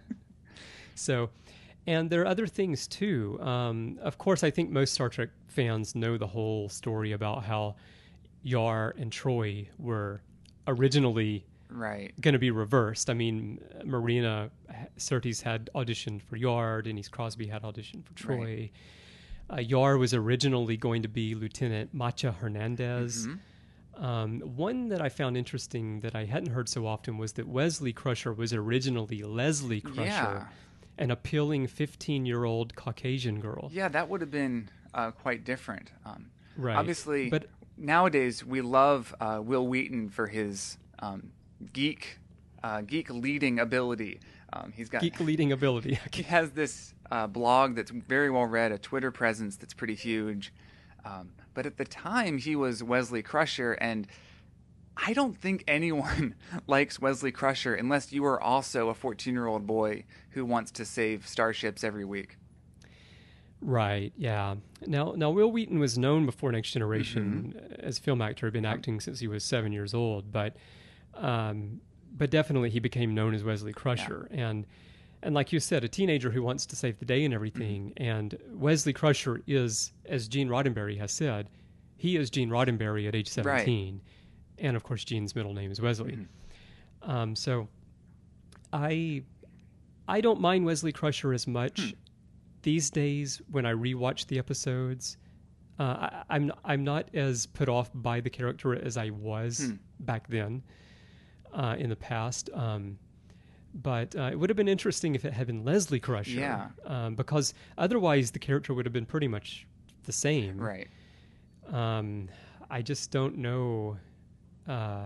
So, and there are other things too. Um, of course, I think most Star Trek fans know the whole story about how Yar and Troy were originally Right. going to be reversed. I mean, Marina Sirtis had auditioned for Yar, Denise Crosby had auditioned for Troy. Uh, Yar was originally going to be Lieutenant Macha Hernandez. Mhm. Um, one that I found interesting that I hadn't heard so often was that Wesley Crusher was originally Leslie Crusher, Yeah. an appealing fifteen-year-old Caucasian girl. Yeah, that would have been uh, quite different. Um, Right. Obviously, But nowadays we love uh, Will Wheaton for his um, geek uh, geek leading ability. Um, he's got geek leading ability. he has this uh, blog that's very well read, a Twitter presence that's pretty huge. Um, but at the time, he was Wesley Crusher, and I don't think anyone likes Wesley Crusher unless you are also a fourteen-year-old boy who wants to save starships every week. Right, yeah. Now, now Will Wheaton was known before Next Generation mm-hmm. as a film actor, had been acting since he was seven years old, but um, but definitely he became known as Wesley Crusher. Yeah. And and like you said, a teenager who wants to save the day and everything. Mm-hmm. And Wesley Crusher is, as Gene Roddenberry has said, he is Gene Roddenberry at age seventeen. Right. And of course, Gene's middle name is Wesley. Mm-hmm. Um, so I I don't mind Wesley Crusher as much. Hmm. These days, when I rewatch the episodes, uh, I, I'm I'm not as put off by the character as I was hmm. back then, uh, in the past. Um, but uh, it would have been interesting if it had been Leslie Crusher, yeah. um, because otherwise the character would have been pretty much the same. Right. Um, I just don't know. Uh,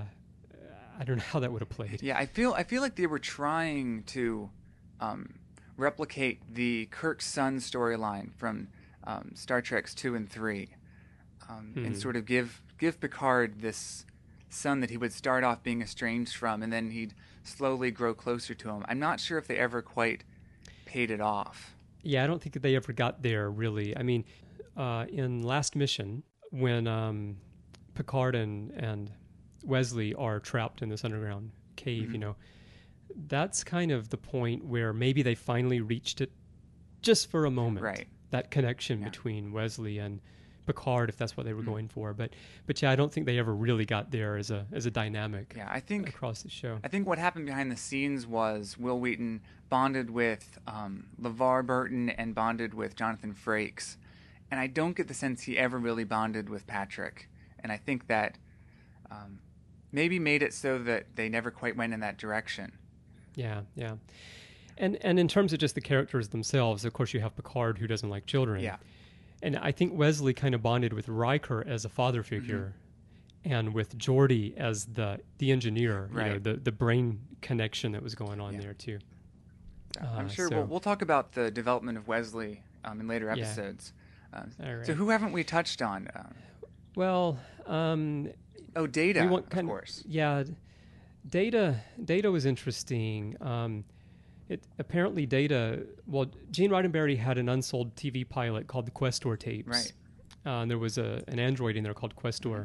I don't know how that would have played. Yeah, I feel I feel like they were trying to. Um, replicate the Kirk son storyline from um, Star Trek's two and three, um, hmm. and sort of give give Picard this son that he would start off being estranged from, and then he'd slowly grow closer to him. I'm not sure if they ever quite paid it off. Yeah, I don't think that they ever got there, really. I mean, uh, in Last Mission, when um, Picard and, and Wesley are trapped in this underground cave, mm-hmm. you know, that's kind of the point where maybe they finally reached it just for a moment. Right. That connection yeah. between Wesley and Picard, if that's what they were mm-hmm. going for. But but yeah, I don't think they ever really got there as a as a dynamic yeah, I think, across the show. I think what happened behind the scenes was Will Wheaton bonded with um, LeVar Burton and bonded with Jonathan Frakes. And I don't get the sense he ever really bonded with Patrick. And I think that um, maybe made it so that they never quite went in that direction. Yeah, yeah. And and in terms of just the characters themselves, of course you have Picard, who doesn't like children. Yeah. And I think Wesley kind of bonded with Riker as a father figure mm-hmm. and with Geordi as the the engineer, right. you know, the, the brain connection that was going on yeah. there too. Yeah, I'm uh, sure so. we'll, we'll talk about the development of Wesley um, in later episodes. Yeah. Um, right. So who haven't we touched on? Um, well, um, oh, Data, we want of kind course. Of, yeah. Data Data was interesting. Um, it apparently Data. Well, Gene Roddenberry had an unsold T V pilot called the Questor tapes. Right. Uh, and there was a an android in there called Questor.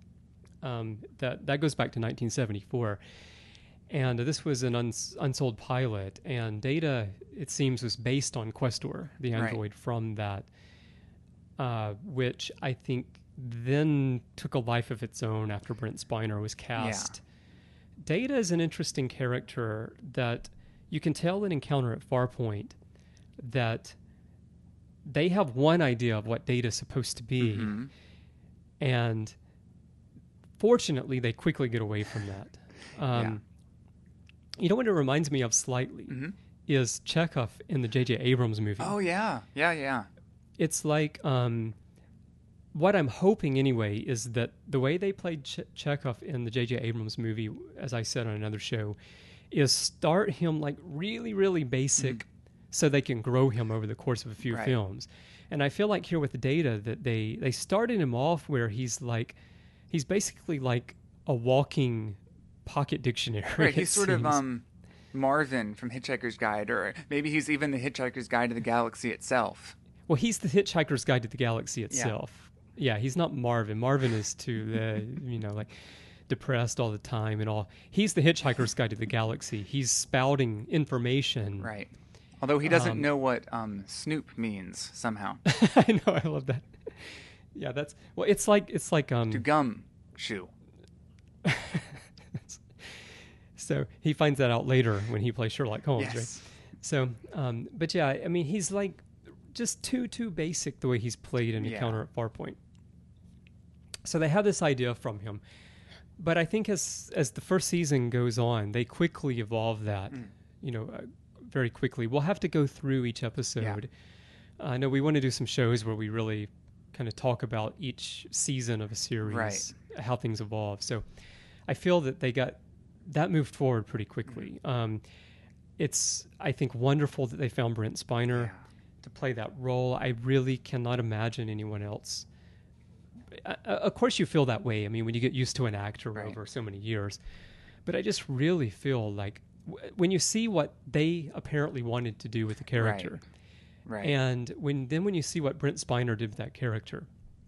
Um, that that goes back to nineteen seventy-four, and uh, this was an uns- unsold pilot. And Data, it seems, was based on Questor, the android right. from that, uh, which I think then took a life of its own after Brent Spiner was cast. Yeah. Data is an interesting character that you can tell in Encounter at Farpoint that they have one idea of what Data is supposed to be, mm-hmm. and fortunately they quickly get away from that. Um, yeah. You know what it reminds me of slightly mm-hmm. is Chekhov in the J J Abrams movie. Oh, yeah. Yeah, yeah. It's like... Um, what I'm hoping, anyway, is that the way they played Che- Chekhov in the J J Abrams movie, as I said on another show, is start him like really, really basic mm-hmm. so they can grow him over the course of a few right. films. And I feel like here with the Data that they, they started him off where he's like, he's basically like a walking pocket dictionary. Right, he's sort seems. of um, Marvin from Hitchhiker's Guide, or maybe he's even the Hitchhiker's Guide to the Galaxy itself. Well, he's the Hitchhiker's Guide to the Galaxy itself. Yeah. Yeah, he's not Marvin. Marvin is too, uh, you know, like depressed all the time and all. He's the Hitchhiker's Guide to the Galaxy. He's spouting information. Right. Although he doesn't um, know what um, Snoop means somehow. I know. I love that. Yeah, that's well. It's like it's like um. To gum shoe. So he finds that out later when he plays Sherlock Holmes, yes. right? So, um, but yeah, I mean, he's like just too too basic the way he's played in yeah. Encounter at Farpoint. So they have this idea from him, but I think as as the first season goes on, they quickly evolve that, mm. you know, uh, very quickly. We'll have to go through each episode. Yeah. Uh, I know we want to do some shows where we really kind of talk about each season of a series, Right. how things evolve. So I feel that they got that moved forward pretty quickly. Mm-hmm. Um, it's, I think, wonderful that they found Brent Spiner Yeah. to play that role. I really cannot imagine anyone else. Uh, of course, you feel that way. I mean, when you get used to an actor Right. over so many years. But I just really feel like w- when you see what they apparently wanted to do with the character, Right. and when then when you see what Brent Spiner did with that character,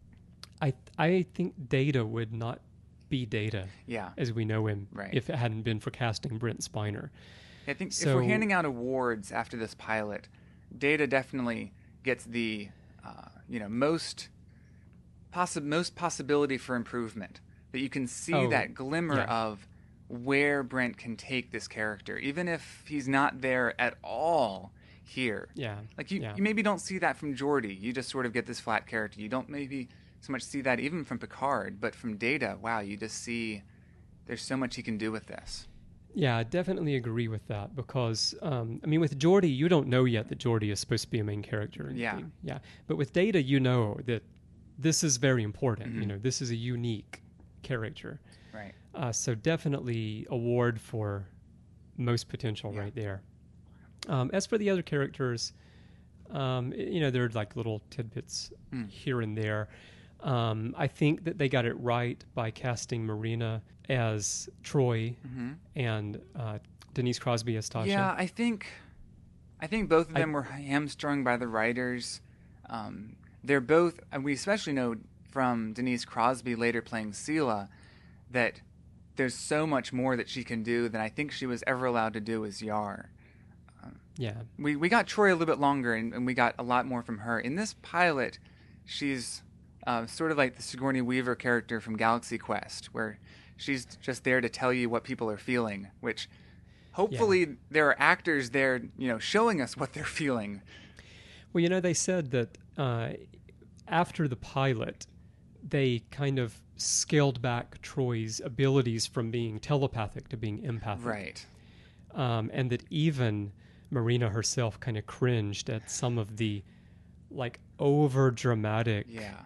I I think Data would not be Data Yeah. as we know him Right. if it hadn't been for casting Brent Spiner. I think if So- we're handing out awards after this pilot, Data definitely gets the uh, you know most possi- most possibility for improvement. That you can see Oh, that glimmer yeah. of where Brent can take this character, even if he's not there at all here. Yeah, Like you, yeah. you maybe don't see that from Geordi. You just sort of get this flat character. You don't maybe so much see that even from Picard, but from Data, wow, you just see there's so much he can do with this. Yeah, I definitely agree with that because, um, I mean, with Geordi, you don't know yet that Geordi is supposed to be a main character. or Yeah. anything. Yeah. But with Data, you know that this is very important. Mhm. You know, this is a unique character. Right. Uh, so definitely award for most potential Yeah. right there. Um, as for the other characters, um, y- you know, there are like little tidbits Mm. here and there. Um, I think that they got it right by casting Marina as Troy hmm and uh, Denise Crosby as Tasha. Yeah, I think, I think both of I- them were hamstrung by the writers. Um, they're both, and we especially know from Denise Crosby later playing Sela, that there's so much more that she can do than I think she was ever allowed to do as Yar. Yeah. We we got Troy a little bit longer, and, and we got a lot more from her. In this pilot, she's uh, sort of like the Sigourney Weaver character from Galaxy Quest, where she's just there to tell you what people are feeling, which hopefully there are actors there, you know, showing us what they're feeling. Well, you know, they said that uh, after the pilot, they kind of scaled back Troy's abilities from being telepathic to being empathic. Right. Um, and that even Marina herself kind of cringed at some of the like over dramatic Yeah.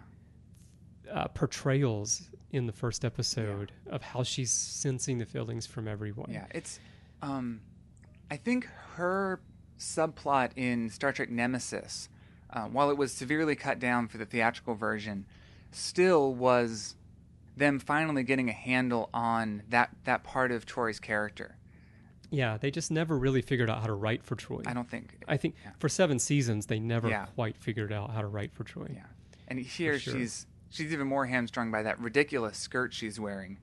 uh, portrayals in the first episode of how she's sensing the feelings from everyone. Yeah. It's, um, I think her subplot in Star Trek Nemesis, uh, while it was severely cut down for the theatrical version, still was them finally getting a handle on that, that part of Troy's character. Yeah, they just never really figured out how to write for Troy. I don't think. I think Yeah. for seven seasons they never Yeah. quite figured out how to write for Troy. Yeah. And here For sure. she's she's even more hamstrung by that ridiculous skirt she's wearing,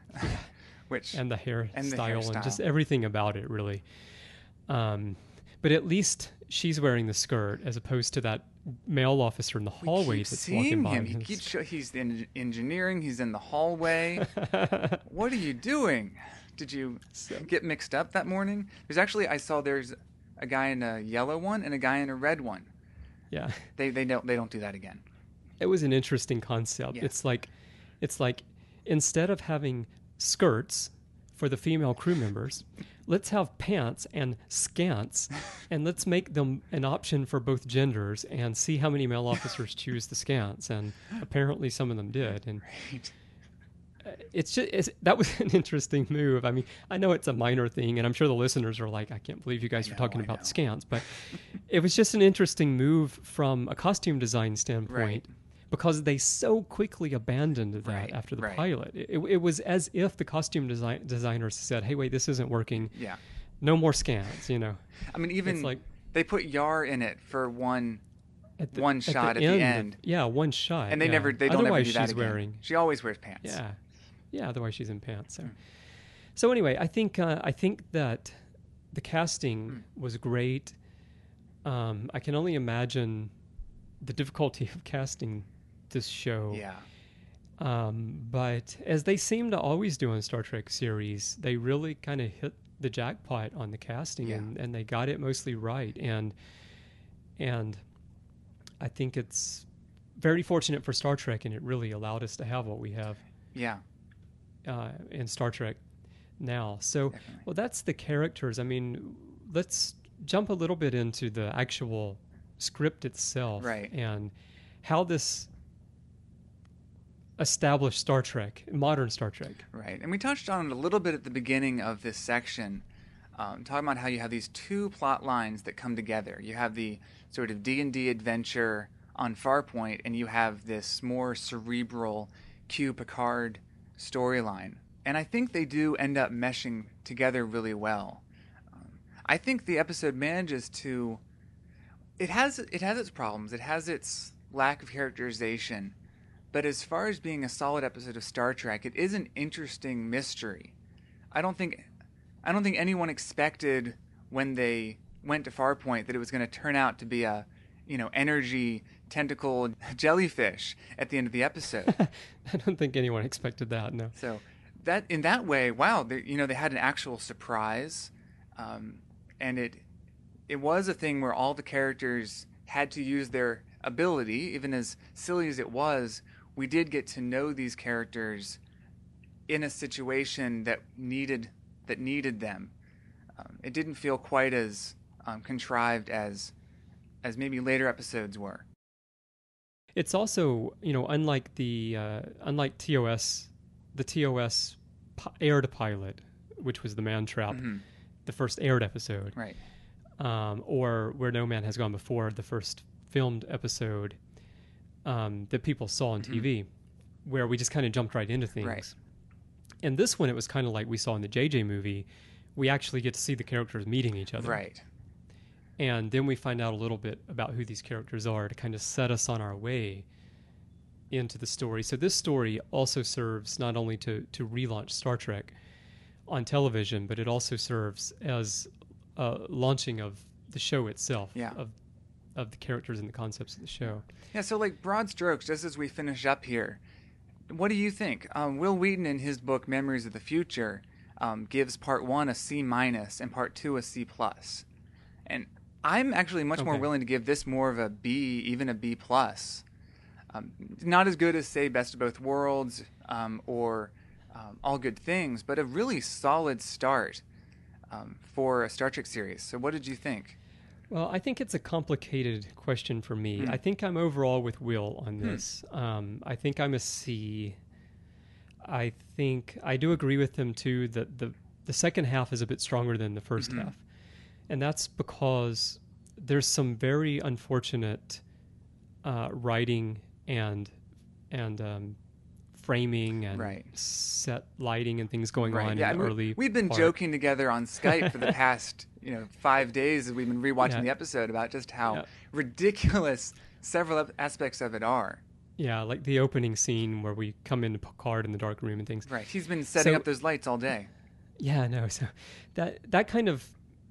which And the hairstyle And and, the hairstyle. just everything about it, really. Um, but at least she's wearing the skirt as opposed to that male officer in the we hallway keep that's walking seeing by. him. He and keeps show, he's in engineering. He's in the hallway. What are you doing? Did you So- get mixed up that morning? There's actually I saw there's a guy in a yellow one and a guy in a red one. yeah, They they don't they don't do that again. it was an interesting concept. Yeah. It's like, it's like instead of having skirts for the female crew members, let's have pants and skants, and let's make them an option for both genders, and see how many male officers choose the skants. And apparently, some of them did. And Right. it's just it's, that was an interesting move. I mean, I know it's a minor thing, and I'm sure the listeners are like, I can't believe you guys I are know, talking I about know. scans, but it was just an interesting move from a costume design standpoint Right. because they so quickly abandoned that Right, after the right. pilot. It, it, it was as if the costume design, designers said, "Hey, wait, this isn't working. Yeah. No more scans." You know, I mean, even It's like- they put Yar in it for one, at One shot at the end. Yeah, one shot. and they yeah. never they don't Otherwise, ever do that she's again. wearing. She always wears pants. Yeah, yeah. Otherwise, she's in pants. Hmm. So, so anyway, I think uh, I think that the casting Hmm. was great. Um, I can only imagine the difficulty of casting this show. Yeah. Um, but as they seem to always do on Star Trek series, they really kind of hit the jackpot on the casting, Yeah. and, and they got it mostly right. And and I think it's very fortunate for Star Trek, and it really allowed us to have what we have Yeah. uh, in Star Trek now. So, Definitely. well, that's the characters. I mean, let's jump a little bit into the actual script itself, Right. and how this established Star Trek, modern Star Trek. Right. And we touched on it a little bit at the beginning of this section, um, talking about how you have these two plot lines that come together. You have the sort of D and D adventure on Farpoint, and you have this more cerebral Q Picard storyline. And I think they do end up meshing together really well. Um, I think the episode manages to... It has it has its problems. It has its lack of characterization. But as far as being a solid episode of Star Trek, it is an interesting mystery. I don't think I don't think anyone expected when they went to Farpoint that it was going to turn out to be a, you know, energy tentacle jellyfish at the end of the episode. I don't think anyone expected that, no. So that in that way, wow, they, you know, they had an actual surprise, um, and it it was a thing where all the characters had to use their ability, even as silly as it was. We did get to know these characters in a situation that needed that needed them. Um, it didn't feel quite as um, contrived as as maybe later episodes were. It's also, you know, unlike the uh, unlike T O S, the T O S aired pilot, which was the Man Trap, Mm-hmm. the first aired episode, Right. um, or Where No Man Has Gone Before, the first filmed episode um, that people saw on Mm-hmm. T V, where we just kind of jumped right into things. Right. And this one, it was kind of like we saw in the J J movie. We actually get to see the characters meeting each other. Right. And then we find out a little bit about who these characters are to kind of set us on our way into the story. So this story also serves not only to, to relaunch Star Trek on television, but it also serves as a launching of the show itself, Yeah. of of the characters and the concepts of the show. Yeah, so like broad strokes, just as we finish up here, what do you think? Um, Will Wheaton in his book Memories of the Future um, gives part one a C minus and part two a C plus. And I'm actually much more Okay. willing to give this more of a B, even a B plus. Um, not as good as, say, Best of Both Worlds um, or um, All Good Things, but a really solid start um, for a Star Trek series. So what did you think? Well, I think it's a complicated question for me. Hmm. I think I'm overall with Will on Hmm. this. Um, I think I'm a C. I think I do agree with him too that the the second half is a bit stronger than the first Mhm. half, and that's because there's some very unfortunate uh, writing and and um, framing and Right. set lighting and things going on Yeah, in I the mean, early. we've been part. joking together on Skype for the past, you know, five days as we've been rewatching Yeah. the episode about just how Yeah. ridiculous several ep- aspects of it are. Yeah, like the opening scene where we come into Picard in the dark room and things. Right. He's been setting So- up those lights all day. Yeah, no. So that that kind of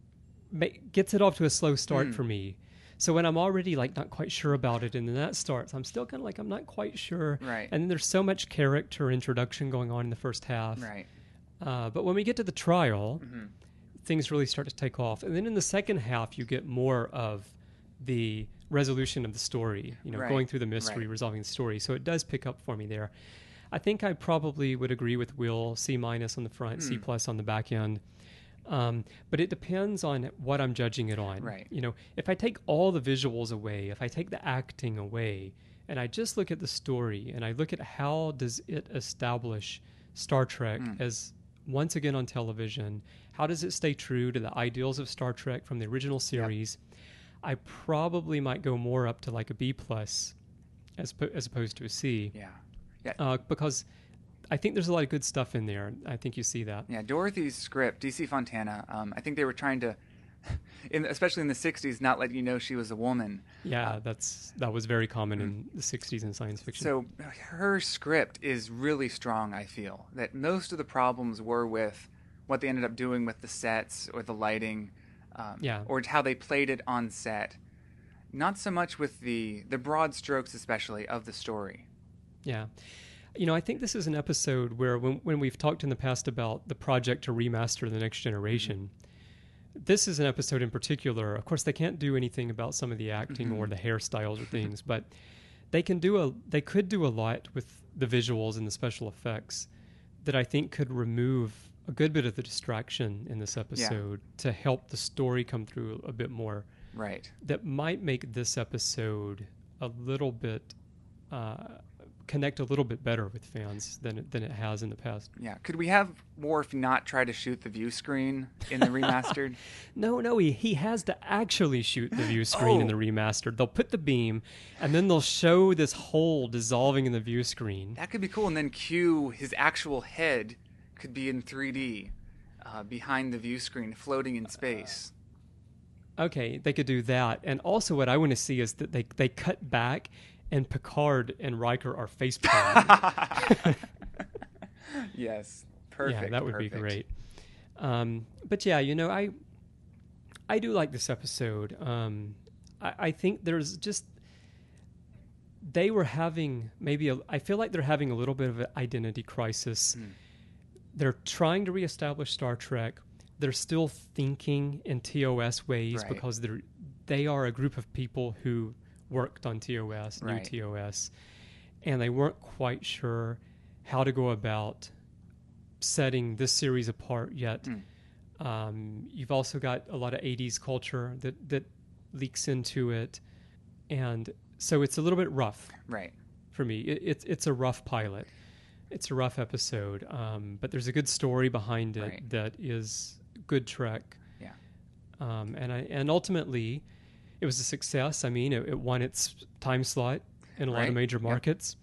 ma- gets it off to a slow start Mm. for me. So when I'm already like not quite sure about it, and then that starts, I'm still kind of like I'm not quite sure. Right. And then there's so much character introduction going on in the first half. Right. Uh, but when we get to the trial, Mhm. things really start to take off, and then in the second half, you get more of the resolution of the story. You know, Right. going through the mystery, Right. resolving the story. So it does pick up for me there. I think I probably would agree with Will, C minus on the front, C Hmm. plus on the back end. Um, but it depends on what I'm judging it on. Right. You know, if I take all the visuals away, if I take the acting away, and I just look at the story and I look at how does it establish Star Trek Mm. as once again on television, how does it stay true to the ideals of Star Trek from the original series? I probably might go more up to like a B plus as po- as opposed to a C. Yeah. Yeah. Uh, because I think there's a lot of good stuff in there. I think you see that. Yeah, Dorothy's script, D C Fontana, um, I think they were trying to, in, especially in the sixties, not let you know she was a woman. Yeah, Uh, that's that was very common in the sixties in science fiction. So her script is really strong, I feel. That most of the problems were with what they ended up doing with the sets or the lighting, um, Yeah. or how they played it on set. Not so much with the, the broad strokes, especially, of the story. Yeah. You know, I think this is an episode where when, when we've talked in the past about the project to remaster the next generation, this is an episode in particular. Of course, they can't do anything about some of the acting Mhm. or the hairstyles or things, but they can do a they could do a lot with the visuals and the special effects that I think could remove a good bit of the distraction in this episode to help the story come through a bit more. Right. That might make this episode a little bit uh, connect a little bit better with fans than it, than it has in the past. Yeah. Could we have Worf not try to shoot the view screen in the remastered? No, no, he, he has to actually shoot the view screen Oh. in the remastered. They'll put the beam, and then they'll show this hole dissolving in the view screen. That could be cool. And then Q, his actual head, could be in three D uh, behind the view screen, floating in space. Okay, they could do that. And also what I want to see is that they, they cut back, and Picard and Riker are face palming. Yes. Perfect. Yeah, that would perfect. be great. Um, but yeah, you know, I I do like this episode. Um, I, I think there's just they were having maybe a, I feel like they're having a little bit of an identity crisis. Mm. They're trying to reestablish Star Trek. They're still thinking in T O S ways Right. because they're they are a group of people who worked on T O S, new Right. T O S, and they weren't quite sure how to go about setting this series apart yet. Mm. Um, you've also got a lot of eighties culture that, that leaks into it. And so it's a little bit rough Right. for me. It, it's it's a rough pilot. It's a rough episode. Um, but there's a good story behind it Right. that is good Trek. Yeah. Um, and I and ultimately, it was a success. I mean, it, it won its time slot in a lot Right. of major Yep. markets.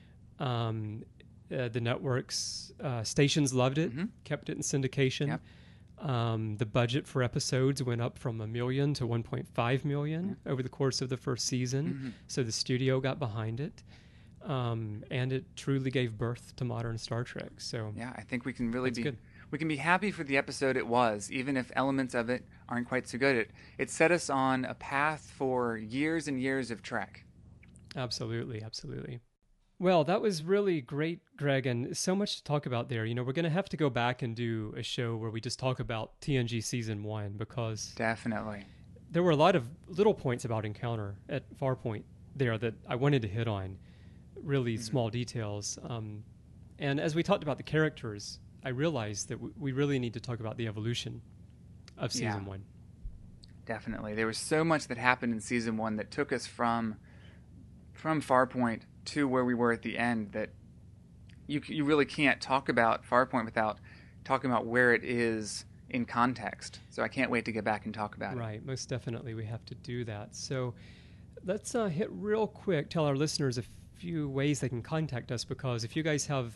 Um, uh, the networks, uh, stations loved it, Mhm. kept it in syndication. Yep. Um, the budget for episodes went up from a million to one point five million over the course of the first season. Mhm. So the studio got behind it. Um, and it truly gave birth to modern Star Trek. So Yeah, I think we can really That's be good. we can be happy for the episode it was, even if elements of it aren't quite so good. It it set us on a path for years and years of Trek. absolutely, absolutely. Well, that was really great, Greg, and so much to talk about there. You know, we're going to have to go back and do a show where we just talk about T N G Season one because Definitely. there were a lot of little points about Encounter at Farpoint there that I wanted to hit on, really Mhm. small details. Um, and as we talked about the characters, I realized that w- we really need to talk about the evolution of Season Yeah. one. Definitely. There was so much that happened in season one that took us from from Farpoint to where we were at the end that you c- you really can't talk about Farpoint without talking about where it is in context. So I can't wait to get back and talk about it. Right, most definitely we have to do that. So let's uh, hit real quick, tell our listeners a few ways they can contact us, because if you guys have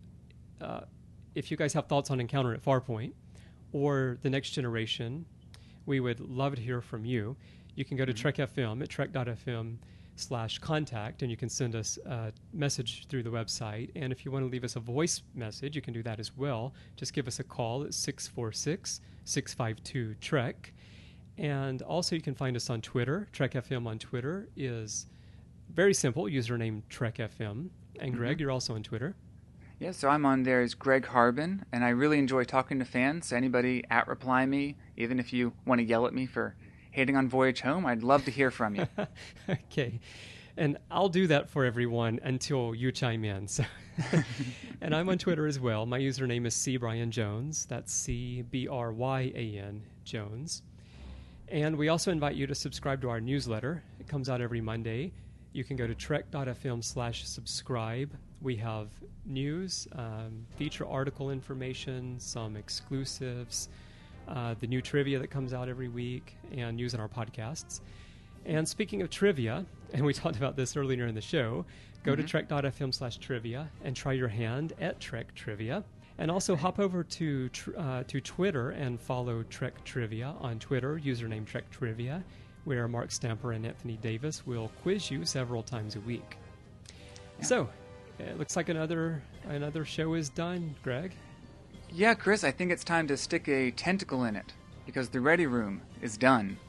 uh, if you guys have thoughts on Encounter at Farpoint or The Next Generation, we would love to hear from you. You can go to Mhm. Trek F M at trek dot f m slash contact, and you can send us a message through the website. And if you want to leave us a voice message, you can do that as well. Just give us a call at six four six, six five two, Trek. And also you can find us on Twitter. Trek F M on Twitter is very simple, username Trek F M. And Greg, Mhm. you're also on Twitter. Yeah, so I'm on there as Greg Harbin, and I really enjoy talking to fans. So anybody at reply me, even if you want to yell at me for hating on Voyage Home, I'd love to hear from you. Okay. And I'll do that for everyone until you chime in. So and I'm on Twitter as well. My username is C Bryan Jones. That's C B R Y A N Jones. And we also invite you to subscribe to our newsletter. It comes out every Monday. You can go to trek dot f m slash subscribe. We have news, um, feature article information, some exclusives, uh, the new trivia that comes out every week, and news on our podcasts. And speaking of trivia, and we talked about this earlier in the show, go to Mhm. trek dot f m slash trivia and try your hand at Trek Trivia. And also hop over to tr- uh, to Twitter and follow Trek Trivia on Twitter, username Trek Trivia, where Mark Stamper and Anthony Davis will quiz you several times a week. Yeah. So, it looks like another another show is done, Greg. Yeah, Chris, I think it's time to stick a tentacle in it, because the Ready Room is done.